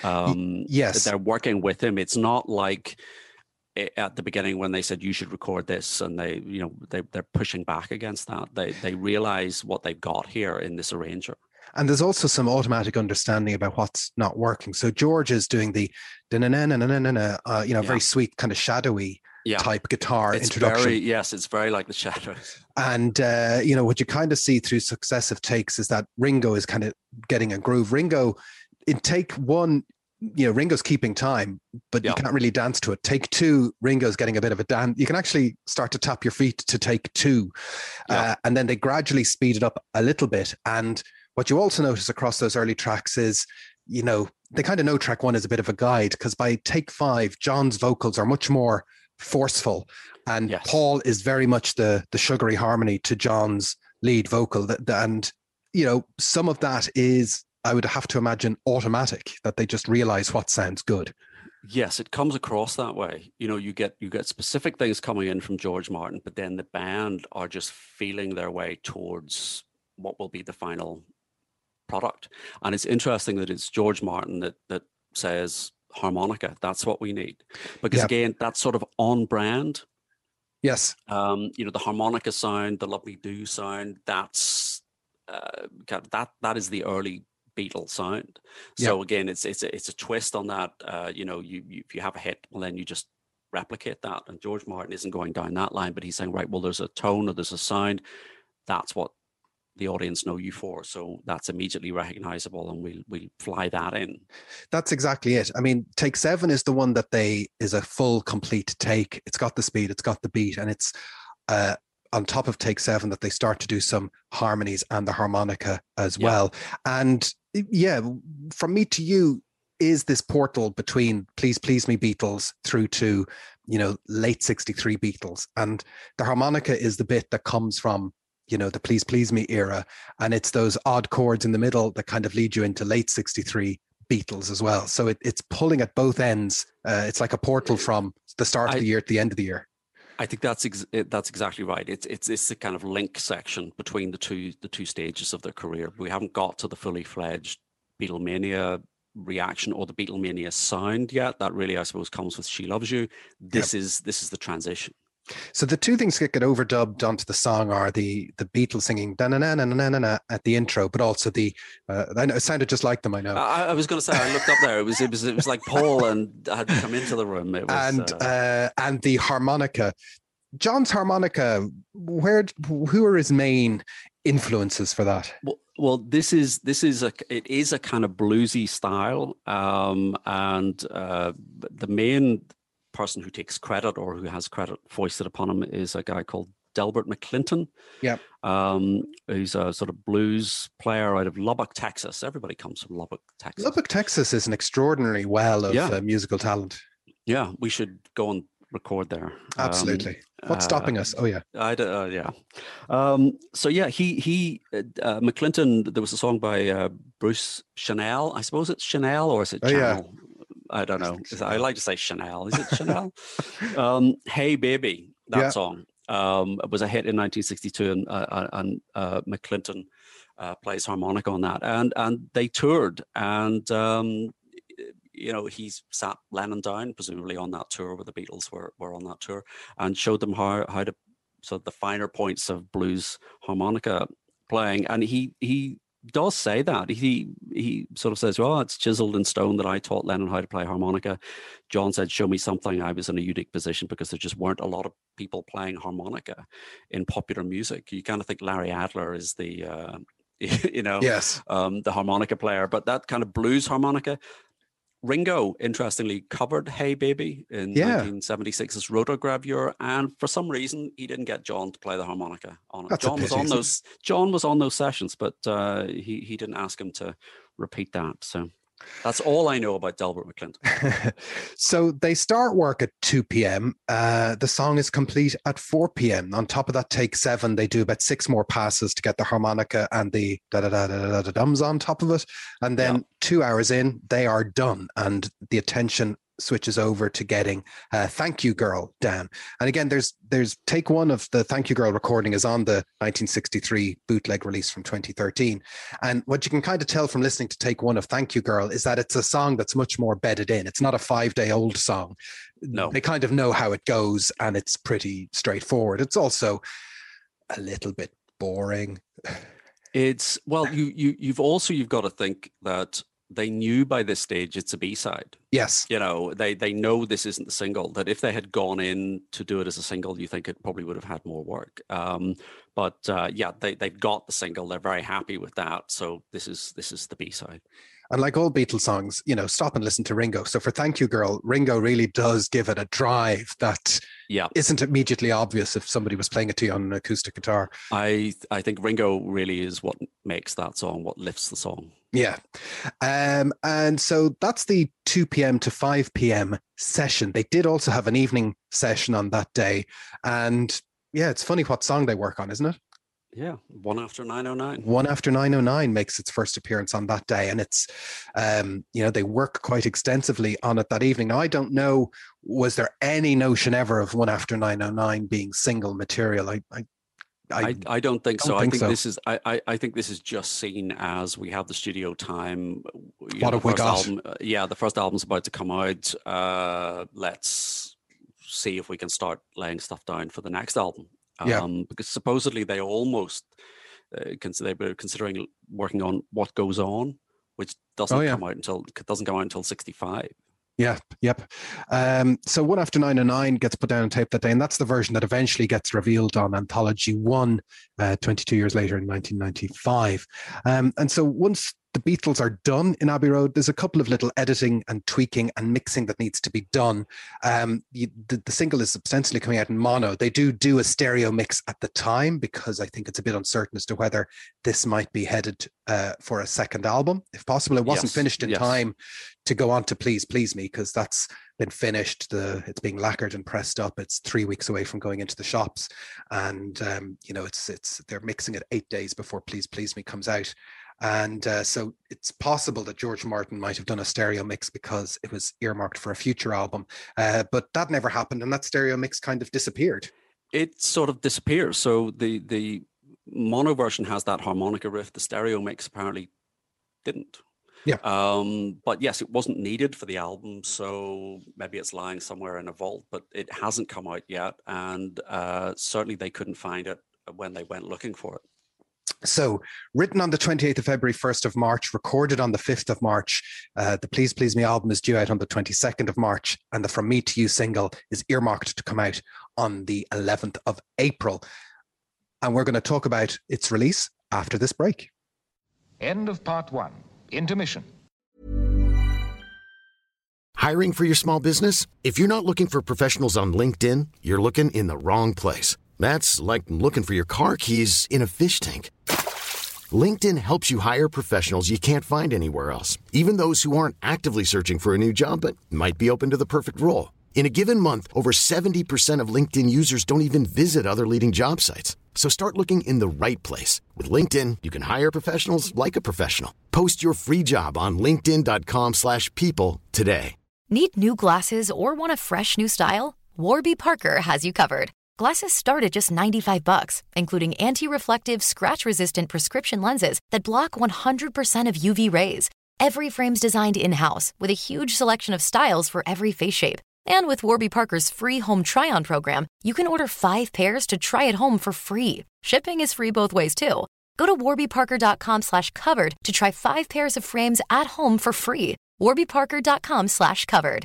Um, yes. they're working with him. It's not like i- at the beginning when they said you should record this, and they, you know, they they're pushing back against that. They they realize what they've got here in this arranger. And there's also some automatic understanding about what's not working. So George is doing the da-na-na-na-na-na-na, uh, you know, Yeah. very sweet, kind of shadowy Yeah, type guitar it's introduction. very yes, it's very like the Shadows. And, uh, you know, what you kind of see through successive takes is that Ringo is kind of getting a groove. Ringo, in take one, you know, Ringo's keeping time, but Yeah. you can't really dance to it. Take two, Ringo's getting a bit of a dance. You can actually start to tap your feet to take two. Yeah. Uh, and then they gradually speed it up a little bit. And what you also notice across those early tracks is, you know, they kind of know track one is a bit of a guide, because by take five, John's vocals are much more forceful, and Yes. Paul is very much the the sugary harmony to John's lead vocal. That and you know, some of that is, I would have to imagine, automatic, that they just realize what sounds good. Yes, it comes across that way. You know, you get you get specific things coming in from George Martin, but then the band are just feeling their way towards what will be the final product. And it's interesting that it's George Martin that that says harmonica. That's what we need, because Yep. again, that's sort of on brand. Yes. Um, you know, the harmonica sound, the Love Me Do sound. That's uh, that that is the early Beatles sound. So Yeah. again, it's it's a, it's a twist on that. Uh, you know, you, you if you have a hit, well, then you just replicate that. And George Martin isn't going down that line, but he's saying, right, well, there's a tone or there's a sound. That's what the audience know you for. So that's immediately recognizable, and we'll we'll fly that in. That's exactly it. I mean, take seven is the one that they is a full, complete take. It's got the speed, it's got the beat, and it's uh, on top of take seven that they start to do some harmonies and the harmonica as Yeah. well. And yeah, From Me to You is this portal between Please Please Me Beatles through to, you know, late sixty-three Beatles. And the harmonica is the bit that comes from, you know, the Please Please Me era. And it's those odd chords in the middle that kind of lead you into late sixty-three Beatles as well. So it, it's pulling at both ends. Uh, it's like a portal from the start of I- the year to the end of the year. I think that's ex- it- that's exactly right. It's it's it's the kind of link section between the two the two stages of their career. We haven't got to the fully fledged Beatlemania reaction or the Beatlemania sound yet. That really, I suppose, comes with She Loves You. This is this is the transition. So the two things that get overdubbed onto the song are the the Beatles singing da na na na na na na at the intro, but also the uh, I know it sounded just like them. I know. I, I was going to say, I looked up there. It was it was it was like Paul and had come into the room. It was, and uh, uh, and the harmonica, John's harmonica. Where who are his main influences for that? Well, well, this is this is a it is a kind of bluesy style, um, and uh, the main person who takes credit or who has credit foisted upon him is a guy called Delbert McClinton. Yeah, um, he's a sort of blues player out of Lubbock, Texas. Everybody comes from Lubbock, Texas. Lubbock, Texas is an extraordinary well of Yeah. uh, musical talent. Yeah, we should go and record there. Absolutely. Um, What's uh, stopping us? Oh yeah. I d- uh, yeah. Um, so yeah, he he uh, McClinton. There was a song by uh, Bruce Chanel. I suppose it's Chanel or is it Oh, yeah. Chanel? I don't know. I like to say Chanel. Is it Chanel? um, Hey Baby, that Yeah. song um, was a hit in nineteen sixty-two, and uh, and uh, McClinton uh, plays harmonica on that, and and they toured, and um, you know, he's sat Lennon down, presumably on that tour where the Beatles were were on that tour, and showed them how how to sort of the finer points of blues harmonica playing, and he he does say that he he sort of says, well, it's chiseled in stone that I taught Lennon how to play harmonica. John said, show me something. I was in a unique position because there just weren't a lot of people playing harmonica in popular music. You kind of think Larry Adler is the uh, you know Yes. um, the harmonica player, but that kind of blues harmonica. Ringo, interestingly, covered Hey Baby in Yeah. nineteen seventy-six's Rotogravure, and for some reason he didn't get John to play the harmonica on it. That's a John was pity, on isn't it? those John was on those sessions, but uh, he he didn't ask him to repeat that. So that's all I know about Delbert McClinton. So they start work at two p.m. Uh, the song is complete at four p.m. On top of that, take seven, they do about six more passes to get the harmonica and the da da da da da da dums on top of it. And then Yeah. two hours in, they are done. And the attention switches over to getting uh, Thank You Girl down. And again, there's there's take one of the Thank You Girl recording is on the nineteen sixty-three bootleg release from twenty thirteen. And what you can kind of tell from listening to take one of Thank You Girl is that it's a song that's much more bedded in. It's not a five day old song. No. They kind of know how it goes and it's pretty straightforward. It's also a little bit boring. It's well, you you you've also you've got to think that they knew by this stage it's a B-side. Yes. You know, they they know this isn't the single, that if they had gone in to do it as a single, you think it probably would have had more work. Um, but uh, yeah, they, they've got the single. They're very happy with that. So this is this is the B-side. And like all Beatles songs, you know, stop and listen to Ringo. So for Thank You Girl, Ringo really does give it a drive that Yeah, isn't immediately obvious if somebody was playing it to you on an acoustic guitar. I I think Ringo really is what makes that song, what lifts the song. Yeah. Um, and so that's the two p.m. to five p.m. session. They did also have an evening session on that day. And yeah, it's funny what song they work on, isn't it? Yeah, one after nine oh nine. One after nine oh nine makes its first appearance on that day. And it's, um, you know, they work quite extensively on it that evening. Now, I don't know, was there any notion ever of One After nine oh nine being single material? I, I I, I, I don't think don't so. think I think so. this is I, I, I think this is just seen as we have the studio time. You What know, have we first got? Album, uh, yeah, the first album's about to come out. Uh, let's see if we can start laying stuff down for the next album. Um, Yeah. Because supposedly they almost uh, consider they were considering working on What Goes On, which doesn't Oh, yeah. come out until doesn't come out until sixty-five. Yeah, yep. Um, so One After nine oh nine gets put down on tape that day, and that's the version that eventually gets revealed on Anthology One, uh, twenty-two years later in nineteen ninety-five. Um, and so once the Beatles are done in Abbey Road, there's a couple of little editing and tweaking and mixing that needs to be done. Um, you, the, the single is ostensibly coming out in mono. They do do a stereo mix at the time because I think it's a bit uncertain as to whether this might be headed uh, for a second album. If possible, it wasn't Yes, finished in yes. time to go on to Please Please Me, because that's been finished. The it's being lacquered and pressed up. It's three weeks away from going into the shops, and um, you know it's it's they're mixing it eight days before Please Please Me comes out. And uh, so it's possible that George Martin might have done a stereo mix because it was earmarked for a future album. Uh, but that never happened, and that stereo mix kind of disappeared. It sort of disappears. So the the mono version has that harmonica riff. The stereo mix apparently didn't. Yeah. Um, but yes, it wasn't needed for the album, so maybe it's lying somewhere in a vault, but it hasn't come out yet, and uh, certainly they couldn't find it when they went looking for it. So, written on the twenty-eighth of February, first of March, recorded on the fifth of March. Uh, the Please Please Me album is due out on the twenty-second of March, and the From Me to You single is earmarked to come out on the eleventh of April. And we're going to talk about its release after this break. End of part one. Intermission. Hiring for your small business? If you're not looking for professionals on LinkedIn, you're looking in the wrong place. That's like looking for your car keys in a fish tank. LinkedIn helps you hire professionals you can't find anywhere else, even those who aren't actively searching for a new job but might be open to the perfect role. In a given month, over seventy percent of LinkedIn users don't even visit other leading job sites. So start looking in the right place. With LinkedIn, you can hire professionals like a professional. Post your free job on linkedin.com slash people today. Need new glasses or want a fresh new style? Warby Parker has you covered. Glasses start at just ninety-five bucks, including anti-reflective, scratch-resistant prescription lenses that block one hundred percent of U V rays. Every frame's designed in-house with a huge selection of styles for every face shape. And with Warby Parker's free home try-on program, you can order five pairs to try at home for free. Shipping is free both ways, too. Go to warbyparker.com slash covered to try five pairs of frames at home for free. warbyparker.com slash covered.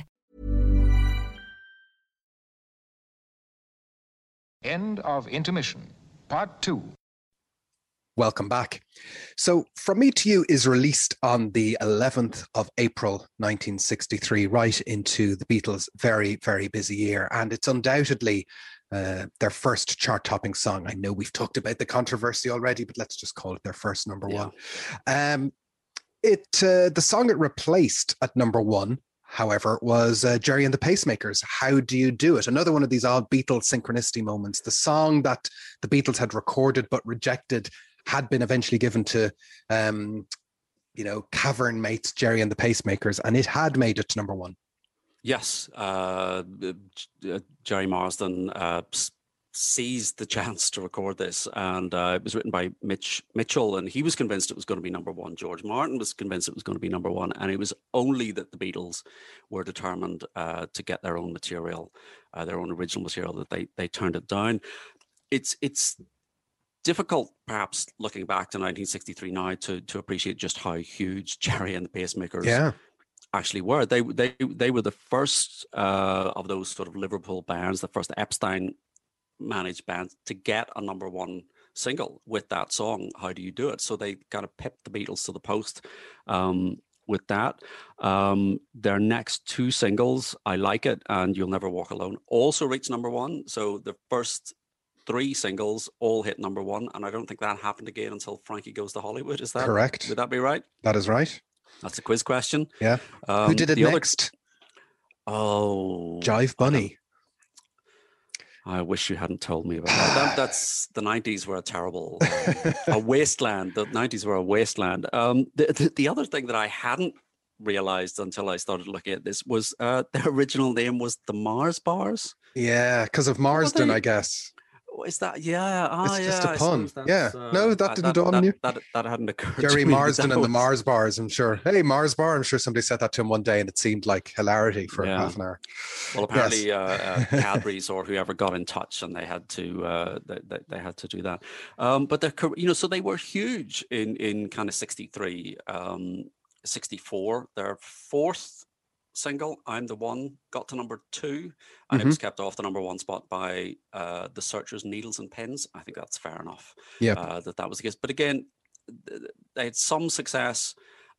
End of intermission. Part two. Welcome back. So, From Me to You is released on the eleventh of April, nineteen sixty-three, right into the Beatles' very, very busy year. And it's undoubtedly uh, their first chart-topping song. I know we've talked about the controversy already, but let's just call it their first number Yeah. one. Um, it uh, the song it replaced at number one, however, was uh, Gerry and the Pacemakers, How Do You Do It? Another one of these odd Beatles synchronicity moments. The song that the Beatles had recorded but rejected had been eventually given to, um, you know, cavern mates Gerry and the Pacemakers, and it had made it to number one. Yes, uh, uh, Gerry Marsden uh, seized the chance to record this, and uh, it was written by Mitch Mitchell, and he was convinced it was going to be number one. George Martin was convinced it was going to be number one, and it was only that the Beatles were determined uh, to get their own material, uh, their own original material, that they they turned it down. It's it's difficult, perhaps, looking back to nineteen sixty-three now to to appreciate just how huge Gerry and the Pacemakers Yeah. actually were. They they they were the first uh, of those sort of Liverpool bands, the first Epstein managed bands to get a number one single with that song, How Do You Do It? So they kind of pipped the Beatles to the post um, with that. Um, their next two singles, I Like It and You'll Never Walk Alone, also reached number one. So the first three singles all hit number one, and I don't think that happened again until Frankie Goes to Hollywood. Is that correct? Would that be right? That is right. That's a quiz question. Yeah. Um, Who did it the other- next? oh, Jive Bunny. I wish you hadn't told me about that. that that's the nineties were a terrible, um, a wasteland. The nineties were a wasteland. Um, the, the the other thing that I hadn't realized until I started looking at this was uh, their original name was the Mars Bars. Yeah, because of Marsden, I guess. Is that yeah? Ah, it's just yeah, a pun. Yeah, uh, no, that didn't that, dawn on that, you. That, that hadn't occurred. Jerry to me, Marsden and was... the Mars Bars. I'm sure. Hey, Mars Bar. I'm sure somebody said that to him one day, and it seemed like hilarity for yeah. half an hour. Well, apparently, yes. uh, uh, Cadbury's or whoever got in touch, and they had to uh, they, they, they had to do that. Um, but they're you know, so they were huge in in kind of sixty-three, um, sixty-four. Their fourth single, I'm the One, got to number two, and mm-hmm. it was kept off the number one spot by uh, the Searchers, Needles and Pins. I think that's fair enough. Yeah, uh, that that was the case. But again, they had some success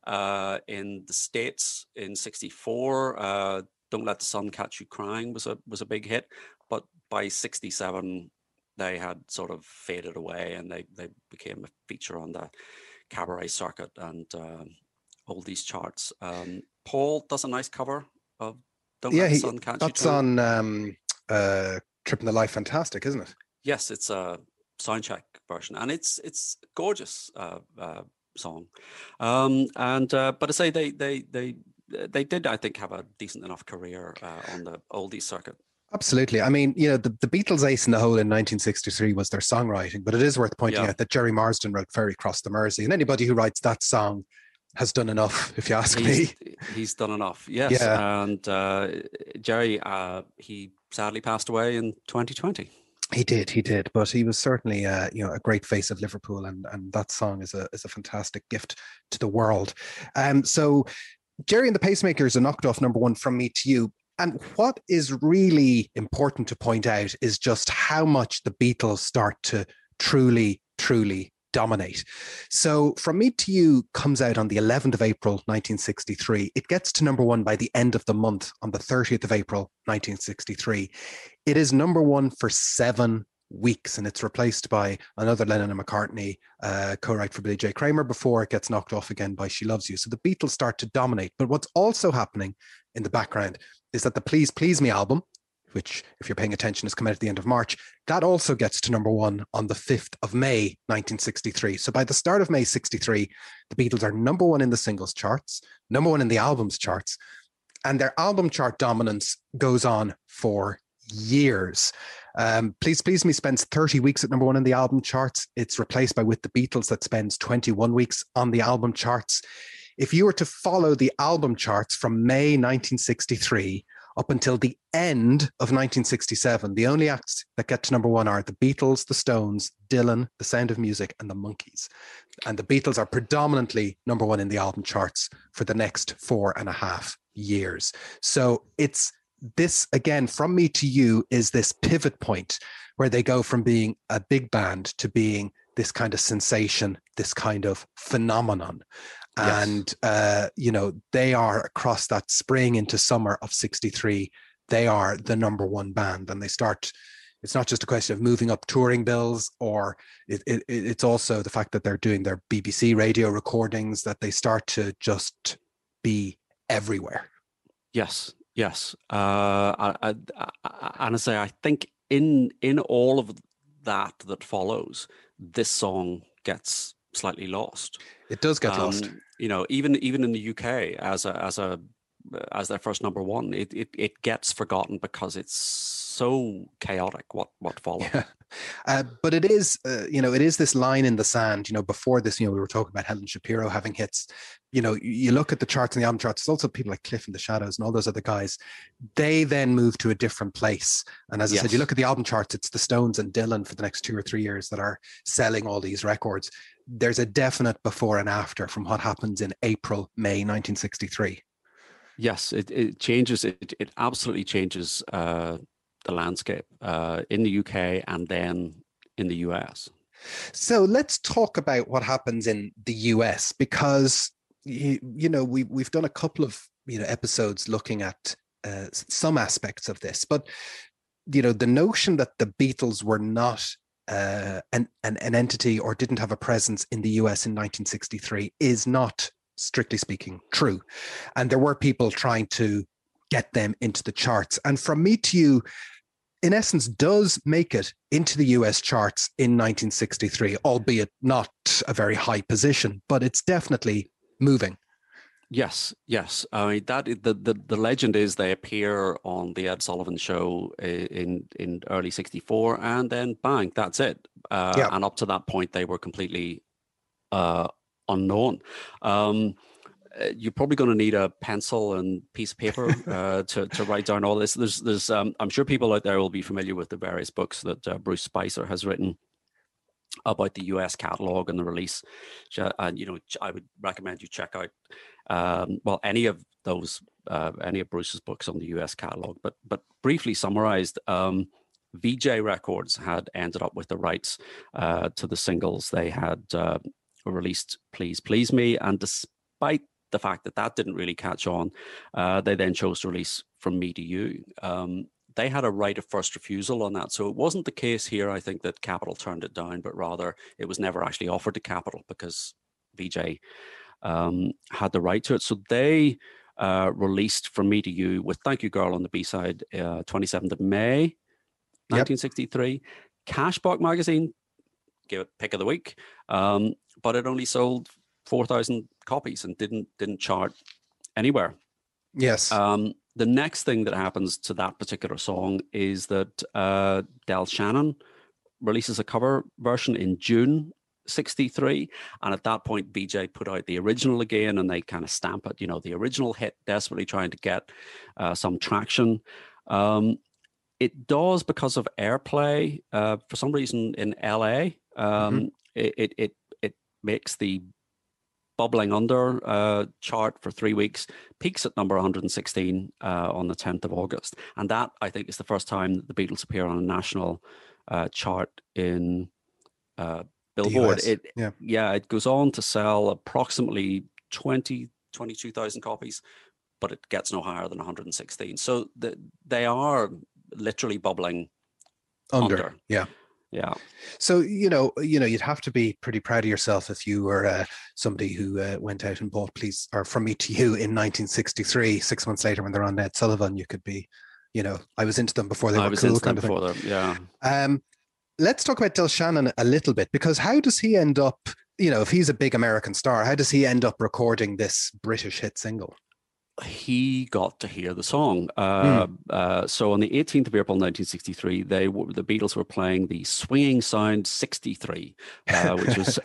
uh, in the States in sixty-four. Uh, Don't Let the Sun Catch You Crying was a was a big hit, but by sixty-seven they had sort of faded away, and they they became a feature on the cabaret circuit and uh, all these charts. Um, Paul does a nice cover of Don't yeah, Let the he, Sun Catch You that's Crying. on um, uh, Tripping the Life Fantastic, isn't it? Yes, it's a soundcheck version, and it's it's a gorgeous uh, uh, song. Um, and uh, but I say they they they they did, I think, have a decent enough career uh, on the oldies circuit. Absolutely. I mean, you know, the, the Beatles' ace in the hole in nineteen sixty-three was their songwriting, but it is worth pointing yeah. out that Jerry Marsden wrote Ferry Cross the Mersey, and anybody who writes that song has done enough, if you ask he's, me. He's done enough, yes. Yeah. And uh, Jerry, uh, he sadly passed away in twenty twenty. He did, he did, but he was certainly, uh, you know, a great face of Liverpool, and and that song is a is a fantastic gift to the world. Um, so Jerry and the Pacemakers are knocked off number one from me to you. And what is really important to point out is just how much the Beatles start to truly, truly dominate. So From Me to You comes out on the eleventh of April, nineteen sixty-three. It gets to number one by the end of the month on the thirtieth of April, nineteen sixty-three. It is number one for seven weeks, and it's replaced by another Lennon and McCartney uh, co-write for Billy J. Kramer before it gets knocked off again by She Loves You. So the Beatles start to dominate. But what's also happening in the background is that the Please Please Me album, which, if you're paying attention, has come out at the end of March, that also gets to number one on the fifth of May, nineteen sixty-three. So by the start of May sixty-three, the Beatles are number one in the singles charts, number one in the albums charts, and their album chart dominance goes on for years. Um, Please Please Me spends thirty weeks at number one in the album charts. It's replaced by With the Beatles that spends twenty-one weeks on the album charts. If you were to follow the album charts from May nineteen sixty-three up until the end of nineteen sixty-seven, the only acts that get to number one are the Beatles, the Stones, Dylan, The Sound of Music, and the Monkees. And the Beatles are predominantly number one in the album charts for the next four and a half years. So it's this, again, From Me to You is this pivot point where they go from being a big band to being this kind of sensation, this kind of phenomenon. Yes. And, uh, you know, they are across that spring into summer of sixty-three, they are the number one band, and they start, it's not just a question of moving up touring bills, or it, it, it's also the fact that they're doing their B B C radio recordings, that they start to just be everywhere. Yes, yes. Uh, I, I, I, and I say, I think in in all of that that follows, this song gets slightly lost. It does get um, lost. You know, even even in the U K as a as a as their first number one, it it, it gets forgotten because it's so chaotic what what followed. Yeah. Uh, but it is, uh, you know, it is this line in the sand. You know, before this, you know, we were talking about Helen Shapiro having hits. You know, you look at the charts and the album charts. There's also people like Cliff and the Shadows and all those other guys. They then move to a different place. And as I yes. said, you look at the album charts, it's the Stones and Dylan for the next two or three years that are selling all these records. There's a definite before and after from what happens in April, May nineteen sixty-three. Yes, it, it changes. It, it absolutely changes uh, the landscape uh, in the U K and then in the U S. So let's talk about what happens in the U S, because you, you know we we've done a couple of you know episodes looking at uh, some aspects of this, but you know the notion that the Beatles were not uh, an, an an entity or didn't have a presence in the U S in nineteen sixty-three is not, strictly speaking, true, and there were people trying to get them into the charts. And From Me to You in essence, does make it into the U S charts in nineteen sixty-three, albeit not a very high position, but it's definitely moving. Yes, yes. I mean, that the, the the legend is they appear on the Ed Sullivan Show in in early sixty-four, and then bang, that's it. Uh, yeah. And up to that point, they were completely uh, unknown. Um, you're probably going to need a pencil and piece of paper uh, to to write down all this. There's there's um, I'm sure people out there will be familiar with the various books that uh, Bruce Spicer has written about the U S catalog and the release. And you know, I would recommend you check out um, well any of those uh, any of Bruce's books on the U S catalog. But but briefly summarized, um, V J Records had ended up with the rights uh, to the singles. They had uh, released "Please Please Me," and despite the fact that that didn't really catch on, uh, they then chose to release "From Me to You." Um, they had a right of first refusal on that. So it wasn't the case here, I think, that Capitol turned it down, but rather it was never actually offered to Capitol because V J um, had the right to it. So they uh, released "From Me to You" with "Thank You Girl" on the B-side, uh, twenty-seventh of May, nineteen sixty-three. Yep. Cashbox magazine gave it pick of the week, um, but it only sold four thousand copies and didn't didn't chart anywhere. Yes. Um, the next thing that happens to that particular song is that uh, Del Shannon releases a cover version in June sixty-three, and at that point V J put out the original again, and they kind of stamp it, you know, the original hit, desperately trying to get uh, some traction. Um, it does because of airplay. Uh, for some reason in L A, um, mm-hmm. it, it it it makes the Bubbling Under uh, chart for three weeks, peaks at number one hundred sixteen uh, on the tenth of August. And that, I think, is the first time that the Beatles appear on a national uh, chart in uh, Billboard. It, yeah. yeah, it goes on to sell approximately twenty, twenty-two thousand copies, but it gets no higher than one hundred sixteen. So the, they are literally bubbling under. under. Yeah. Yeah. So, you know, you know, you'd have to be pretty proud of yourself if you were uh, somebody who uh, went out and bought Please, or From Me to You in nineteen sixty-three. Six months later, when they're on Ed Sullivan, you could be, you know, I was into them before they I were was cool, into kind them of before thing. Them, yeah. Um, let's talk about Del Shannon a little bit, because how does he end up, you know, if he's a big American star, how does he end up recording this British hit single? He got to hear the song. Uh, mm. uh, so on the eighteenth of April, nineteen sixty-three, they were, the Beatles were playing the Swinging Sound sixty-three, uh, which was...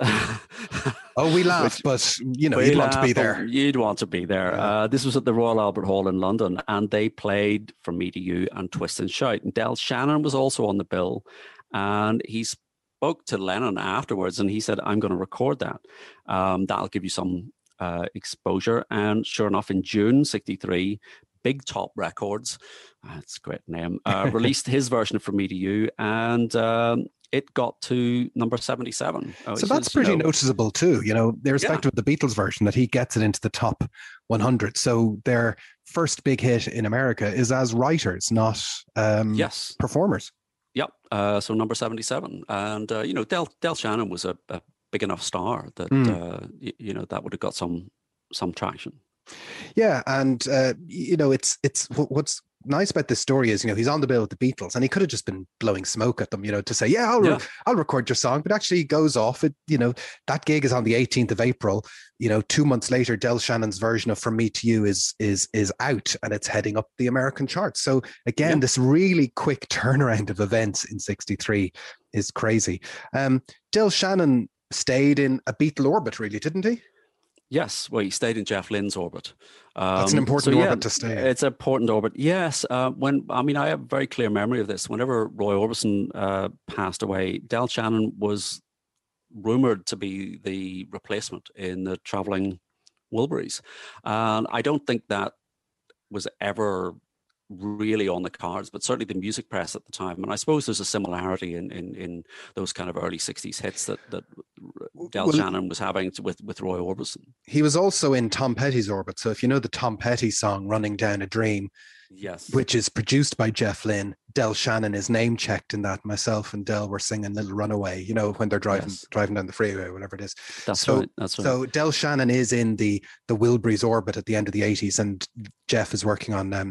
oh, we laughed, which, but, you know, you'd want to be there. You'd want to be there. Yeah. Uh, this was at the Royal Albert Hall in London, and they played From Me to You and Twist and Shout. And Del Shannon was also on the bill, and he spoke to Lennon afterwards, and he said, I'm going to record that. Um, that'll give you some... Uh, exposure. And sure enough, in June sixty-three, Big Top Records, that's a great name, uh, released his version of From Me to You, and um, it got to number seventy-seven. Oh, so that's is, pretty you know, noticeable too, you know, irrespective yeah. of the Beatles version, that he gets it into the top one hundred. So their first big hit in America is as writers, not um, yes. performers. Yep. Uh, so number seventy-seven. And, uh, you know, Del, Del Shannon was a, a big enough star that mm. uh, you, you know that would have got some some traction. Yeah, and uh, you know it's it's what's nice about this story is, you know, he's on the bill with the Beatles, and he could have just been blowing smoke at them, you know, to say, yeah, I'll re- yeah. I'll record your song, but actually he goes off. It, you know, that gig is on the eighteenth of April. You know, two months later, Del Shannon's version of From Me to You is is is out, and it's heading up the American charts. So again, yeah. this really quick turnaround of events in sixty-three is crazy. Um, Del Shannon stayed in a Beatle orbit, really, didn't he? Yes, well, he stayed in Jeff Lynne's orbit. Um, That's an important so, orbit yeah, to stay in. It's an important orbit. Yes, uh, when I mean, I have a very clear memory of this. Whenever Roy Orbison uh, passed away, Del Shannon was rumored to be the replacement in the traveling Wilburys, and I don't think that was ever really on the cards, but certainly the music press at the time. And I suppose there's a similarity in in, in those kind of early sixties hits that that Del well, Shannon was having to, with with Roy Orbison. He was also in Tom Petty's orbit. So if you know the Tom Petty song "Running Down a Dream," yes, which is produced by Jeff Lynne, Del Shannon is name checked in that. Myself and Del were singing "Little Runaway," you know, when they're driving yes. driving down the freeway, whatever it is. That's so, right. That's right. So Del Shannon is in the the Wilburys orbit at the end of the eighties, and Jeff is working on um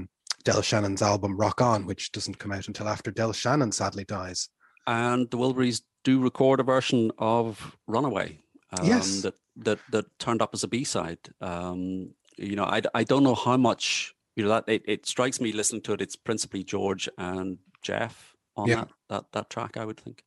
Del Shannon's album Rock On, which doesn't come out until after Del Shannon sadly dies. And the Wilburys do record a version of Runaway. Um, yes. That, that that turned up as a B-side. Um, you know, I, I don't know how much, you know, that it, it strikes me listening to it, it's principally George and Jeff on yeah. that, that that track, I would think.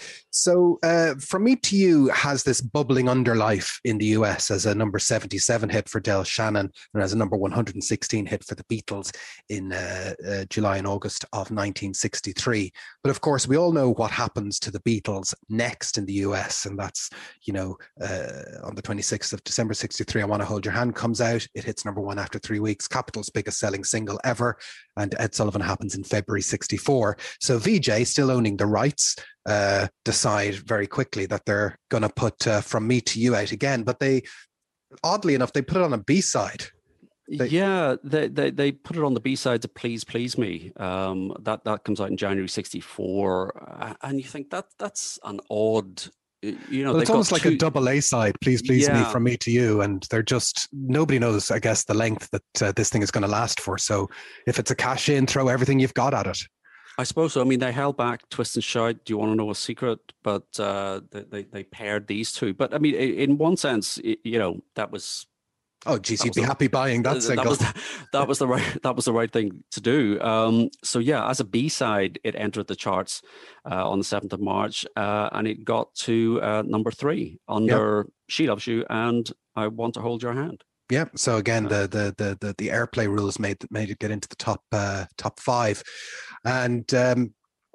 So uh, From Me to You has this bubbling under life in the U S as a number seventy-seven hit for Del Shannon and as a number one hundred sixteen hit for the Beatles in uh, uh, July and August of nineteen sixty-three. But of course, we all know what happens to the Beatles next in the U S. And that's, you know, uh, on the twenty-sixth of December sixty-three, I Want to Hold Your Hand comes out. It hits number one after three weeks, Capitol's biggest selling single ever. And Ed Sullivan happens in February sixty-four. So V J, still owning the rights, uh, decide very quickly that they're going to put uh, From Me to You out again. But they, oddly enough, they put it on a B-side. They, yeah, they, they they put it on the B-side to Please Please Me. Um, that, that comes out in January sixty-four. And you think that that's an odd... You know, well, it's almost like two... a double A side, Please Please yeah. Me, From Me to You. And they're just, nobody knows, I guess, the length that uh, this thing is going to last for. So if it's a cash in, throw everything you've got at it. I suppose so. I mean, they held back Twist and Shout, Do You Want to Know a Secret? But uh, they, they paired these two. But I mean, in one sense, you know, that was... Oh, geez, you'd be the, happy buying that single. That was the, that was the right. That was the right thing to do. Um, so yeah, as a B side, it entered the charts uh, on the seventh of March, uh, and it got to uh, number three under yep. She Loves You and I Want to Hold Your Hand. Yeah. So again, the the the the, the airplay rules made made it get into the top uh, top five, and. Um,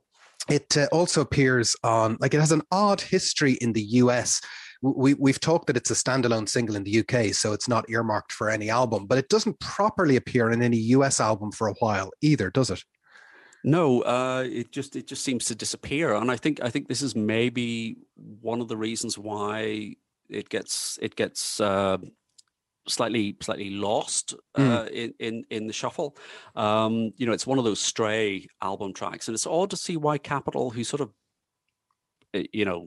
it uh, also appears on, like, it has an odd history in the U S. We, we've talked that it's a standalone single in the U K, so it's not earmarked for any album, but it doesn't properly appear in any U S album for a while either, does it? No, uh, it just it just seems to disappear, and I think I think this is maybe one of the reasons why it gets it gets uh, slightly slightly lost uh, mm. in, in in the shuffle. Um, you know, it's one of those stray album tracks, and it's odd to see why Capitol, who sort of, you know,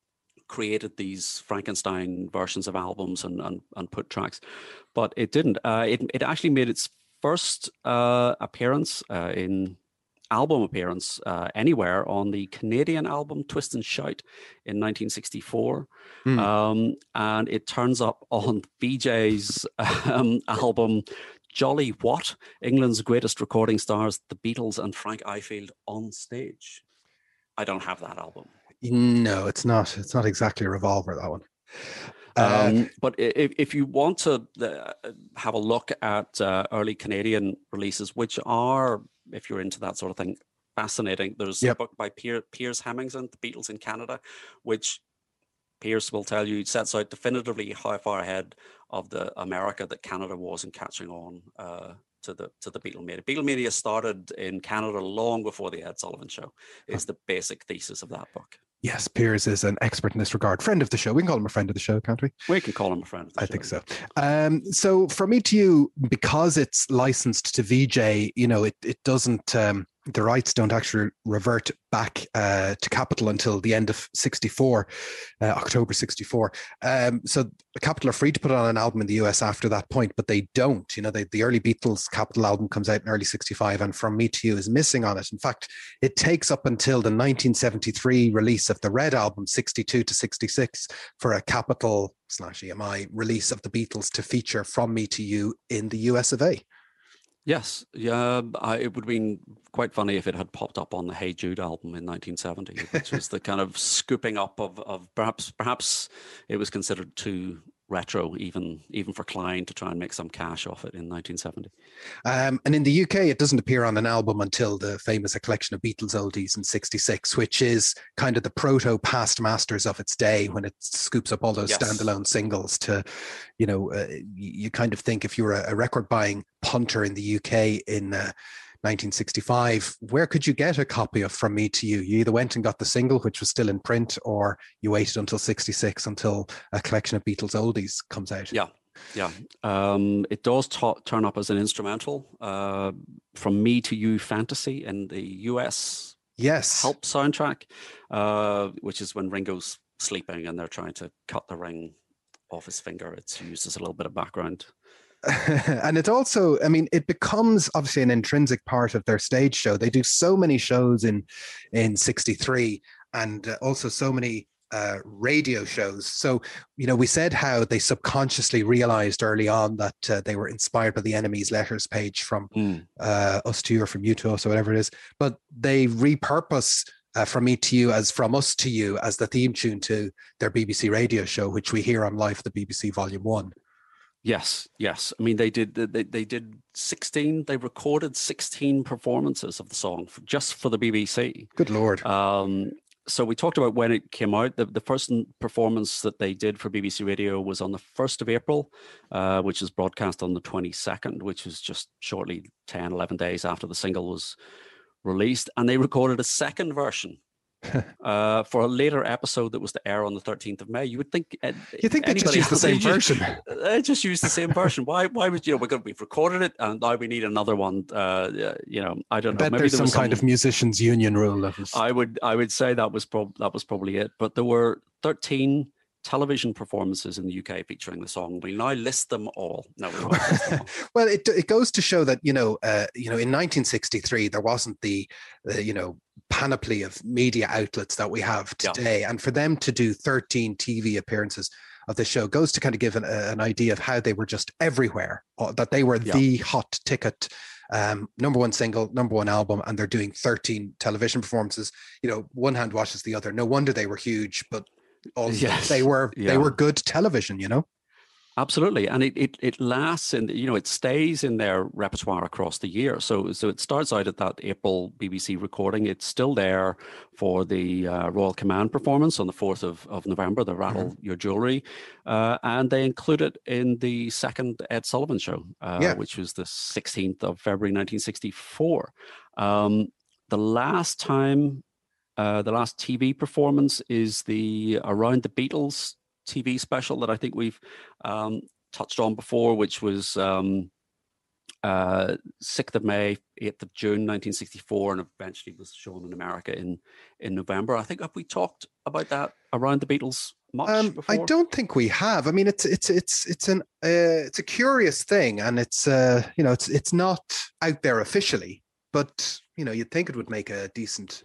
created these Frankenstein versions of albums and and, and put tracks, but it didn't. Uh, it it actually made its first uh, appearance uh, in album appearance uh, anywhere on the Canadian album Twist and Shout in nineteen sixty-four, mm. um, and it turns up on V J's um, album Jolly What? England's Greatest Recording Stars, the Beatles and Frank Ifield on Stage. I don't have that album. No, it's not. It's not exactly a Revolver, that one. Um, uh, but if, if you want to uh, have a look at uh, early Canadian releases, which are, if you're into that sort of thing, fascinating. There's yep. a book by Piers, Piers Hemmingson, The Beatles in Canada, which Piers will tell you sets out definitively how far ahead of the America that Canada was in catching on uh, to the to the Beatlemania. Beatlemania started in Canada long before the Ed Sullivan Show, is the basic thesis of that book. Yes, Piers is an expert in this regard. Friend of the show. We can call him a friend of the show, can't we? We can call him a friend of the I show. think so. Um, so From Me to You, because it's licensed to V J, you know, it, it doesn't, um, the rights don't actually revert back uh, to Capitol until the end of sixty-four, uh, October sixty-four. Um, so Capitol are free to put on an album in the U S after that point, but they don't. You know, they, the early Beatles Capitol album comes out in early sixty-five, and From Me to You is missing on it. In fact, it takes up until the nineteen seventy-three release of the Red Album, sixty-two to sixty-six, for a Capitol slash E M I release of the Beatles to feature From Me to You in the U S of A. Yes, yeah, I, it would have been quite funny if it had popped up on the Hey Jude album in nineteen seventy, which was the kind of scooping up of, of perhaps perhaps it was considered too retro, even even for Klein, to try and make some cash off it in nineteen seventy. Um, and in the U K, it doesn't appear on an album until the famous A Collection of Beatles Oldies in sixty-six, which is kind of the proto past masters of its day, when it scoops up all those yes. standalone singles to, you know, uh, you, you kind of think if you were a, a record buying punter in the U K in uh, nineteen sixty-five, where could you get a copy of From Me to You? You either went and got the single, which was still in print, or you waited until sixty-six until A Collection of Beatles Oldies comes out. Yeah, yeah. Um, it does t- turn up as an instrumental, uh, From Me to You Fantasy in the U S yes. Help soundtrack, uh, which is when Ringo's sleeping and they're trying to cut the ring off his finger. It's used as a little bit of background And it also, I mean, it becomes obviously an intrinsic part of their stage show. They do so many shows in in sixty-three, and uh, also so many uh, radio shows. So, you know, we said how they subconsciously realized early on that uh, they were inspired by the Enemy's Letters page from mm. uh, Us to You, or from You to Us, or whatever it is. But they repurpose uh, From Me to You as From Us to You as the theme tune to their B B C radio show, which we hear on Live at the B B C Volume One. Yes, yes. I mean, they did. They they did sixteen. They recorded sixteen performances of the song for, just for the B B C. Good Lord. Um, so we talked about when it came out. The, the first performance that they did for B B C Radio was on the first of April, uh, which was broadcast on the twenty-second, which was just shortly ten, eleven days after the single was released. And they recorded a second version uh, for a later episode that was to air on the thirteenth of May. You would think uh, you think they just used the same version. They just used the same version. Why? Why would you know? We're going, we've recorded it, and now we need another one. Uh, you know, I don't I know. Bet Maybe there's there some, some kind of musicians' union rule. That was... I would, I would say that was prob- that was probably it. But there were thirteen television performances in the U K featuring the song. We now list them all. No, we won't list them all. Well, it it goes to show that you know, uh, you know, in nineteen sixty-three there wasn't the, uh, you know, panoply of media outlets that we have today, yeah. And for them to do thirteen T V appearances of the show goes to kind of give an, uh, an idea of how they were just everywhere. That they were yeah. the hot ticket. Um, number one single, number one album, and they're doing thirteen television performances. You know, one hand washes the other. No wonder they were huge, but also yes. they were yeah. they were good television, you know. Absolutely, and it, it it lasts, and you know, it stays in their repertoire across the year. So so it starts out at that April B B C recording. It's still there for the uh, Royal Command performance on the fourth of, of November, the Rattle mm-hmm. Your Jewelry, uh, and they include it in the second Ed Sullivan show, uh, yeah. which was the sixteenth of February nineteen sixty-four. Um, the last time, uh, the last T V performance is the Around the Beatles T V special that I think we've um, touched on before, which was um, uh, sixth of May, eighth of June, nineteen sixty-four, and eventually was shown in America in, in November. I think, have we talked about that Around the Beatles much um, before? I don't think we have. I mean, it's it's it's it's an uh, it's a curious thing, and it's uh, you know it's it's not out there officially, but you know you'd think it would make a decent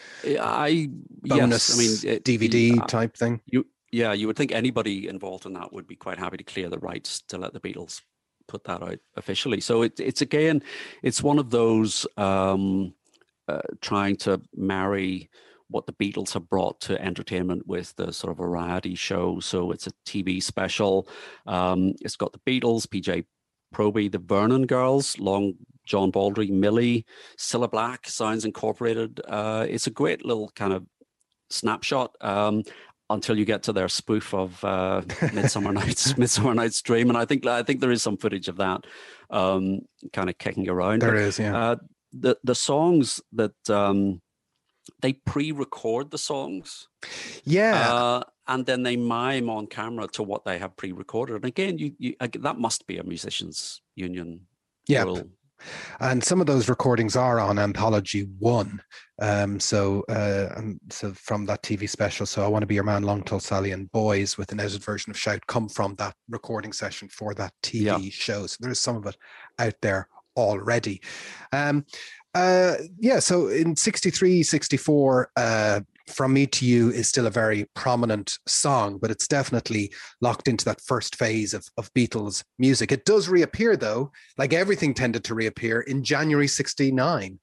I bonus. Yes, I mean it, D V D uh, type thing. You. Yeah, you would think anybody involved in that would be quite happy to clear the rights to let the Beatles put that out officially. So it, it's again, it's one of those um, uh, trying to marry what the Beatles have brought to entertainment with the sort of variety show. So it's a T V special. Um, it's got the Beatles, P J Proby, the Vernon Girls, Long John Baldry, Millie, Cilla Black, Sounds Incorporated. Uh, it's a great little kind of snapshot. Um, until you get to their spoof of uh, Midsummer Night's Midsummer Night's Dream, and I think I think there is some footage of that um, kind of kicking around. There but, is, yeah. Uh, the the songs that um, they pre-record the songs, yeah, uh, and then they mime on camera to what they have pre-recorded. And again, you, you that must be a musicians' union. Yeah. And some of those recordings are on Anthology One, um, so uh, and so from that T V special. So I Want to Be Your Man, Long Tall Sally, and Boys with an edited version of Shout come from that recording session for that T V yeah. show. So there is some of it out there already. Um, uh, yeah. So in sixty-three, sixty-four, uh, From Me to You is still a very prominent song, but it's definitely locked into that first phase of, of Beatles music. It does reappear, though, like everything tended to reappear in January sixty-nine.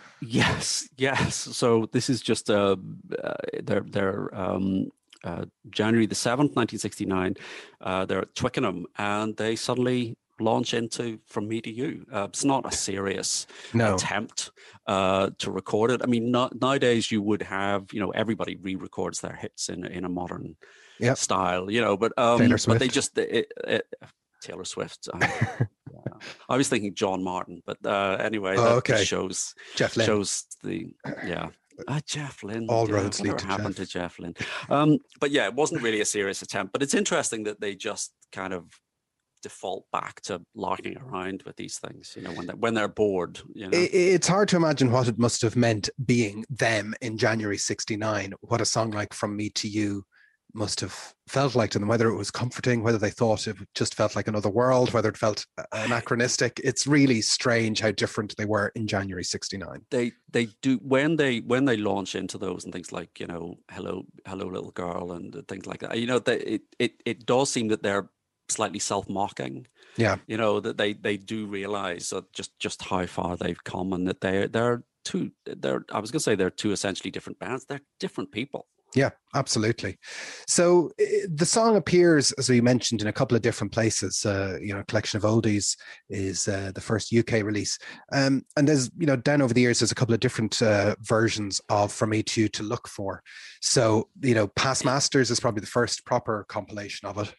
Yes, yes. So this is just uh, uh their their um uh, January the seventh, nineteen sixty-nine. Uh, they're at Twickenham, and they suddenly launch into From Me to You. Uh, it's not a serious no. attempt uh, to record it. I mean, not, nowadays you would have, you know, everybody re-records their hits in in a modern yep. style, you know, but um, Taylor Swift. but they just it, it, Taylor Swift. Uh, yeah. I was thinking John Martin, but uh, anyway, oh, that okay. shows Jeff Lynne. shows the yeah. Ah, Jeff Lynne. All yeah, roads lead what to happened Jeff. to Jeff Lynne? Um, but yeah, it wasn't really a serious attempt. But it's interesting that they just kind of default back to larking around with these things, you know, when they're, when they're bored. You know, it, it's hard to imagine what it must have meant being them in January sixty-nine. What a song like From Me to You must have felt like to them, whether it was comforting, whether they thought it just felt like another world, whether it felt anachronistic. It's really strange how different they were in January sixty-nine. They they do when they when they launch into those and things like, you know, hello hello little girl and things like that. You know, they, it it it does seem that they're slightly self-mocking. Yeah, you know, that they they do realize that just just how far they've come, and that they they're two they're I was going to say they're two essentially different bands. They're different people. Yeah, absolutely. So the song appears, as we mentioned, in a couple of different places. Uh, you know, Collection of Oldies is uh, the first U K release. Um, and there's, you know, down over the years, there's a couple of different uh, versions of From Me to You to look for. So, you know, Past Masters is probably the first proper compilation of it.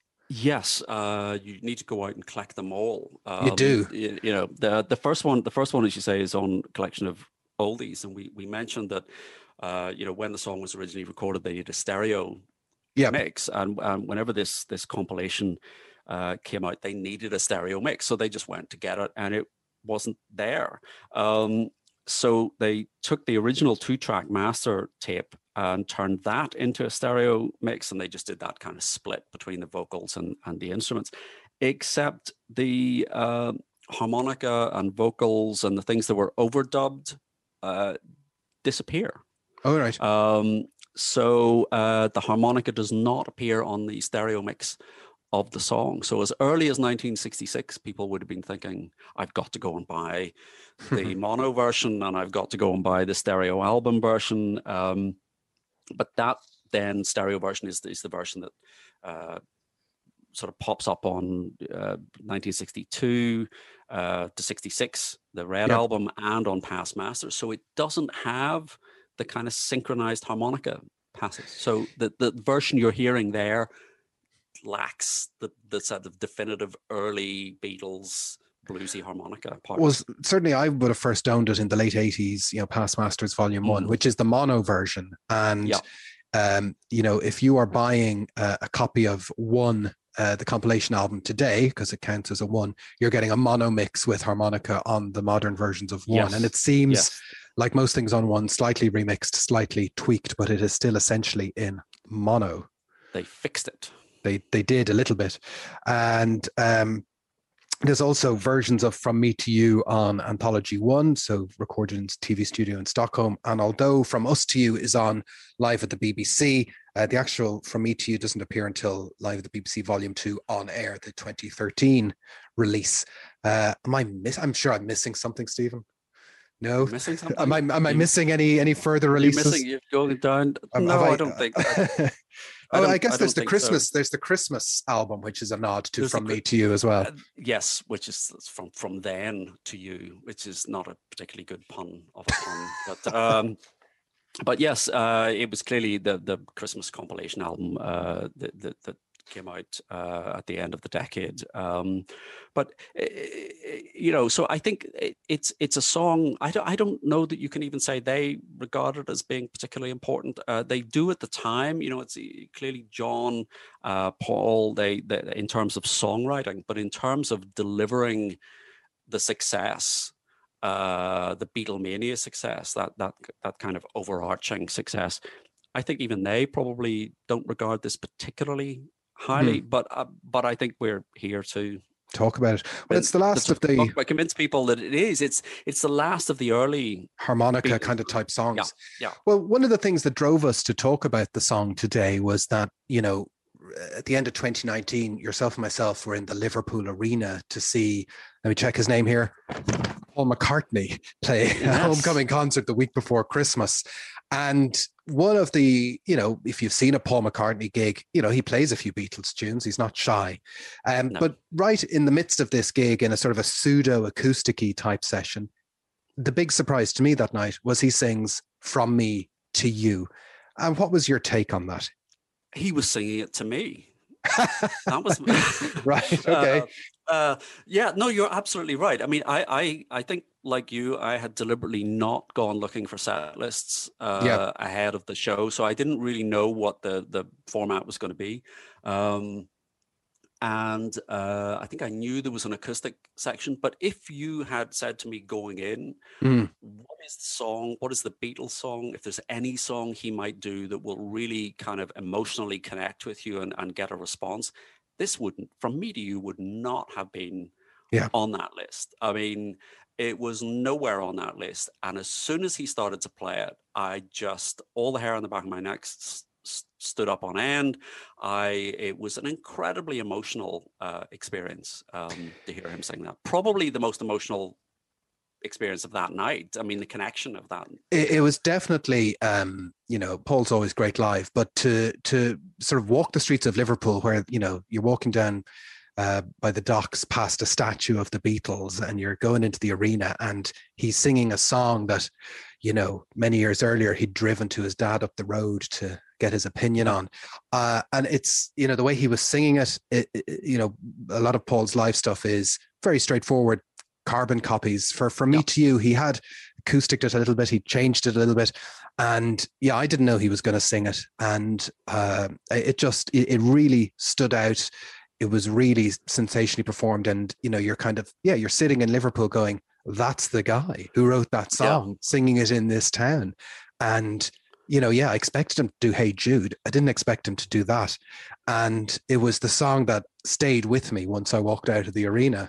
Yes, uh, you need to go out and collect them all. Um, you do. You, you know, the the first one, the first one, as you say, is on Collection of Oldies. And we, we mentioned that Uh, you know, when the song was originally recorded, they did a stereo yep. mix, and um, whenever this this compilation uh, came out, they needed a stereo mix, so they just went to get it, and it wasn't there. Um, so they took the original two-track master tape and turned that into a stereo mix, and they just did that kind of split between the vocals and and the instruments, except the uh, harmonica and vocals and the things that were overdubbed uh, disappear. Oh, right. Um, so uh, the harmonica does not appear on the stereo mix of the song. So as early as nineteen sixty-six, people would have been thinking, I've got to go and buy the mono version, and I've got to go and buy the stereo album version. Um, but that then stereo version is, is the version that uh, sort of pops up on uh, nineteen sixty-two uh, to sixty-six, the Red yep. album, and on Past Masters. So it doesn't have the kind of synchronized harmonica passes. So the, the version you're hearing there lacks the, the sort of definitive early Beatles bluesy harmonica part. Well, certainly I would have first owned it in the late eighties, you know, Past Masters Volume mm. One, which is the mono version. And, yeah. um, you know, if you are buying uh, a copy of one, uh, the compilation album today, because it counts as a one, you're getting a mono mix with harmonica on the modern versions of one. Yes. And it seems yes. like most things on one, slightly remixed, slightly tweaked, but it is still essentially in mono. They fixed it. They they did a little bit. And um, there's also versions of From Me to You on Anthology One, so recorded in T V studio in Stockholm. And although From Us to You is on live at the B B C, uh, the actual From Me to You doesn't appear until live at the B B C Volume Two on air, the twenty thirteen release. Uh, am I miss? I'm sure I'm missing something, Stephen. No, You're missing something. Am I am I missing any any further releases? You're missing. You're going down. Um, no, I, I don't think. I, I oh, I guess I there's the Christmas. So. There's the Christmas album, which is a nod to there's From the, Me to You as well. Uh, yes, which is from from then to you, which is not a particularly good pun of a pun, but um, but yes, uh, it was clearly the the Christmas compilation album uh, that, that that came out uh, at the end of the decade. Um, but you know, so I think it, it's it's a song. I don't I don't know that you can even say they regard it as being particularly important. Uh, they do at the time. You know, it's clearly John, uh, Paul. They, they in terms of songwriting, but in terms of delivering the success, uh, the Beatlemania success, that that that kind of overarching success. I think even they probably don't regard this particularly highly, hmm. but uh, but I think we're here to talk about it. Well, it's the last of the. I convince people that it is. It's it's the last of the early harmonica Beatles. kind of type songs. Yeah, yeah. Well, one of the things that drove us to talk about the song today was that, you know, at the end of twenty nineteen, yourself and myself were in the Liverpool Arena to see. Let me check his name here. Paul McCartney play yes. a homecoming concert the week before Christmas. And one of the, you know, if you've seen a Paul McCartney gig, you know, he plays a few Beatles tunes. He's not shy. Um, no. But right in the midst of this gig, in a sort of a pseudo acoustic-y type session, the big surprise to me that night was he sings From Me to You. And what was your take on that? He was singing it to me. That was right. Okay. Uh, uh, yeah, no, you're absolutely right. I mean, I, I, I think like you, I had deliberately not gone looking for set lists uh, yeah. ahead of the show, so I didn't really know what the the format was going to be. Um, and uh, I think I knew there was an acoustic section. But if you had said to me going in, Mm. what is the song? What is the Beatles song? If there's any song he might do that will really kind of emotionally connect with you and, and get a response, this wouldn't, from me to you, would not have been Yeah. on that list. I mean, it was nowhere on that list. And as soon as he started to play it, I just, all the hair on the back of my neck s- s- stood up on end. I, it was an incredibly emotional uh, experience um, to hear him sing that. Probably the most emotional experience of that night. I mean, the connection of that. It, it was definitely, um, you know, Paul's always great live, but to to sort of walk the streets of Liverpool, where you know you're walking down uh, by the docks past a statue of the Beatles, and you're going into the arena, and he's singing a song that, you know, many years earlier he'd driven to his dad up the road to get his opinion on, uh, and it's, you know, the way he was singing it, it, it. You know, a lot of Paul's live stuff is very straightforward. Carbon copies. For From Me to You, he had acousticked it a little bit, he changed it a little bit, and yeah, I didn't know he was going to sing it, and uh, it just it, it really stood out. It was really sensationally performed, and you know, you're kind of yeah you're sitting in Liverpool going, that's the guy who wrote that song, yeah. singing it in this town. And you know, yeah, I expected him to do Hey Jude. I didn't expect him to do that, and it was the song that stayed with me once I walked out of the arena.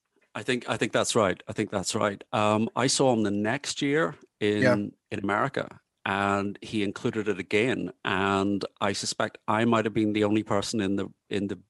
I think I think that's right. I think that's right. Um, I saw him the next year in Yeah. in America, and he included it again. And I suspect I might have been the only person in the in the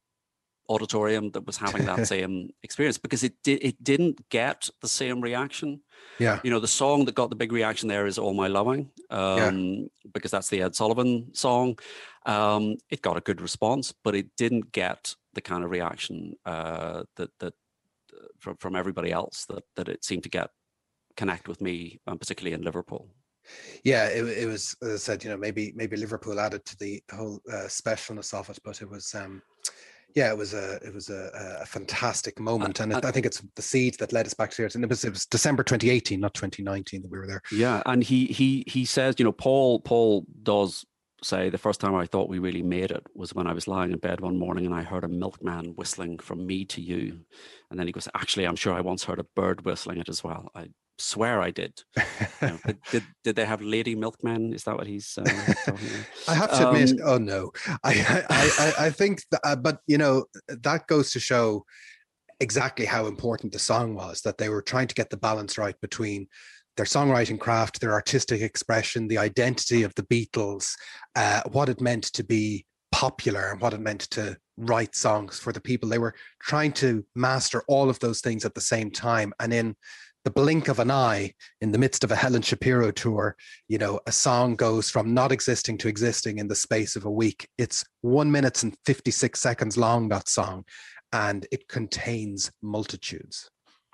auditorium that was having that same experience, because it did it didn't get the same reaction. Yeah, You know, the song that got the big reaction there is All My Loving, um, because that's the Ed Sullivan song. Um, it got a good response, but it didn't get the kind of reaction uh, that that. From, from everybody else that that it seemed to get connect with me, um, particularly in Liverpool. Yeah, it, it was, as I said, you know, maybe maybe Liverpool added to the whole uh, specialness of it, but it was, um, yeah, it was a it was a, a fantastic moment, and it, I think it's the seed that led us back to it. And it was it was December twenty eighteen, not twenty nineteen, that we were there. Yeah, and he he he says, you know, Paul Paul does say the first time I thought we really made it was when I was lying in bed one morning and I heard a milkman whistling From Me to You. And then he goes, actually, I'm sure I once heard a bird whistling it as well. I swear I did. You know, did, did did they have lady milkmen? Is that what he's uh, talking about? I have to admit, Um, oh no, I I, I, I think, that, uh, but you know, that goes to show exactly how important the song was, that they were trying to get the balance right between their songwriting craft, their artistic expression, the identity of the Beatles, uh, what it meant to be popular and what it meant to write songs for the people. They were trying to master all of those things at the same time. And in the blink of an eye, in the midst of a Helen Shapiro tour, you know, a song goes from not existing to existing in the space of a week. It's one minute and fifty-six seconds long, that song, and it contains multitudes.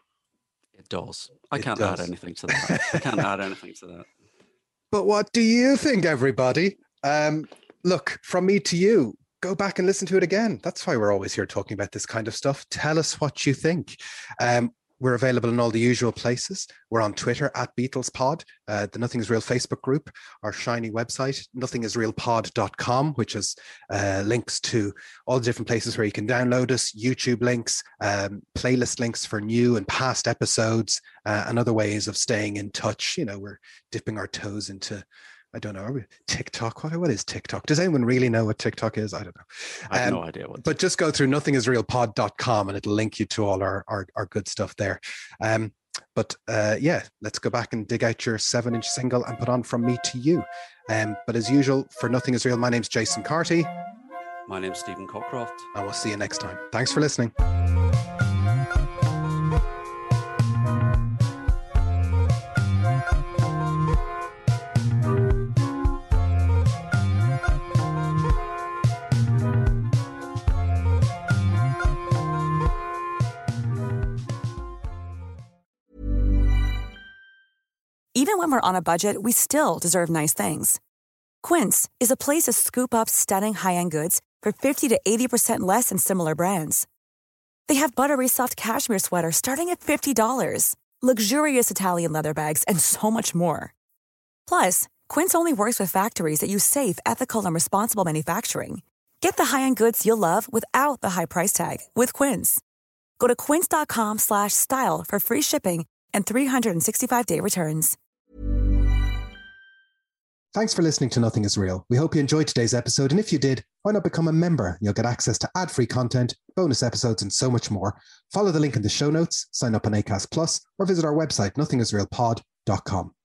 It does. I It can't does. add anything to that. I can't add anything to that. But what do you think, everybody? Um, look, From Me to You, go back and listen to it again. That's why we're always here talking about this kind of stuff. Tell us what you think. Um, we're available in all the usual places. We're on Twitter at BeatlesPod, uh, the Nothing Is Real Facebook group, our shiny website, nothing is real pod dot com, which has uh, links to all the different places where you can download us, YouTube links, um, playlist links for new and past episodes, uh, and other ways of staying in touch. You know, we're dipping our toes into, I don't know, are we, TikTok? What, what is TikTok? Does anyone really know what TikTok is? I don't know. I have Um, no idea what. But just go through nothing is real pod dot com and it'll link you to all our, our, our good stuff there. Um, but uh, yeah, let's go back and dig out your seven inch single and put on From Me to You. Um, but as usual, for Nothing Is Real, my name's Jason Carty, My name's Stephen Cockcroft. and we'll see you next time. Thanks for listening. Even when we're on a budget, we still deserve nice things. Quince is a place to scoop up stunning high-end goods for fifty to eighty percent less than similar brands. They have buttery soft cashmere sweaters starting at fifty dollars, luxurious Italian leather bags, and so much more. Plus, Quince only works with factories that use safe, ethical, and responsible manufacturing. Get the high-end goods you'll love without the high price tag with Quince. Go to quince.com slash style for free shipping and three sixty-five day returns. Thanks for listening to Nothing Is Real. We hope you enjoyed today's episode, and if you did, why not become a member? You'll get access to ad-free content, bonus episodes, and so much more. Follow the link in the show notes, sign up on Acast Plus, or visit our website, nothing is real pod dot com.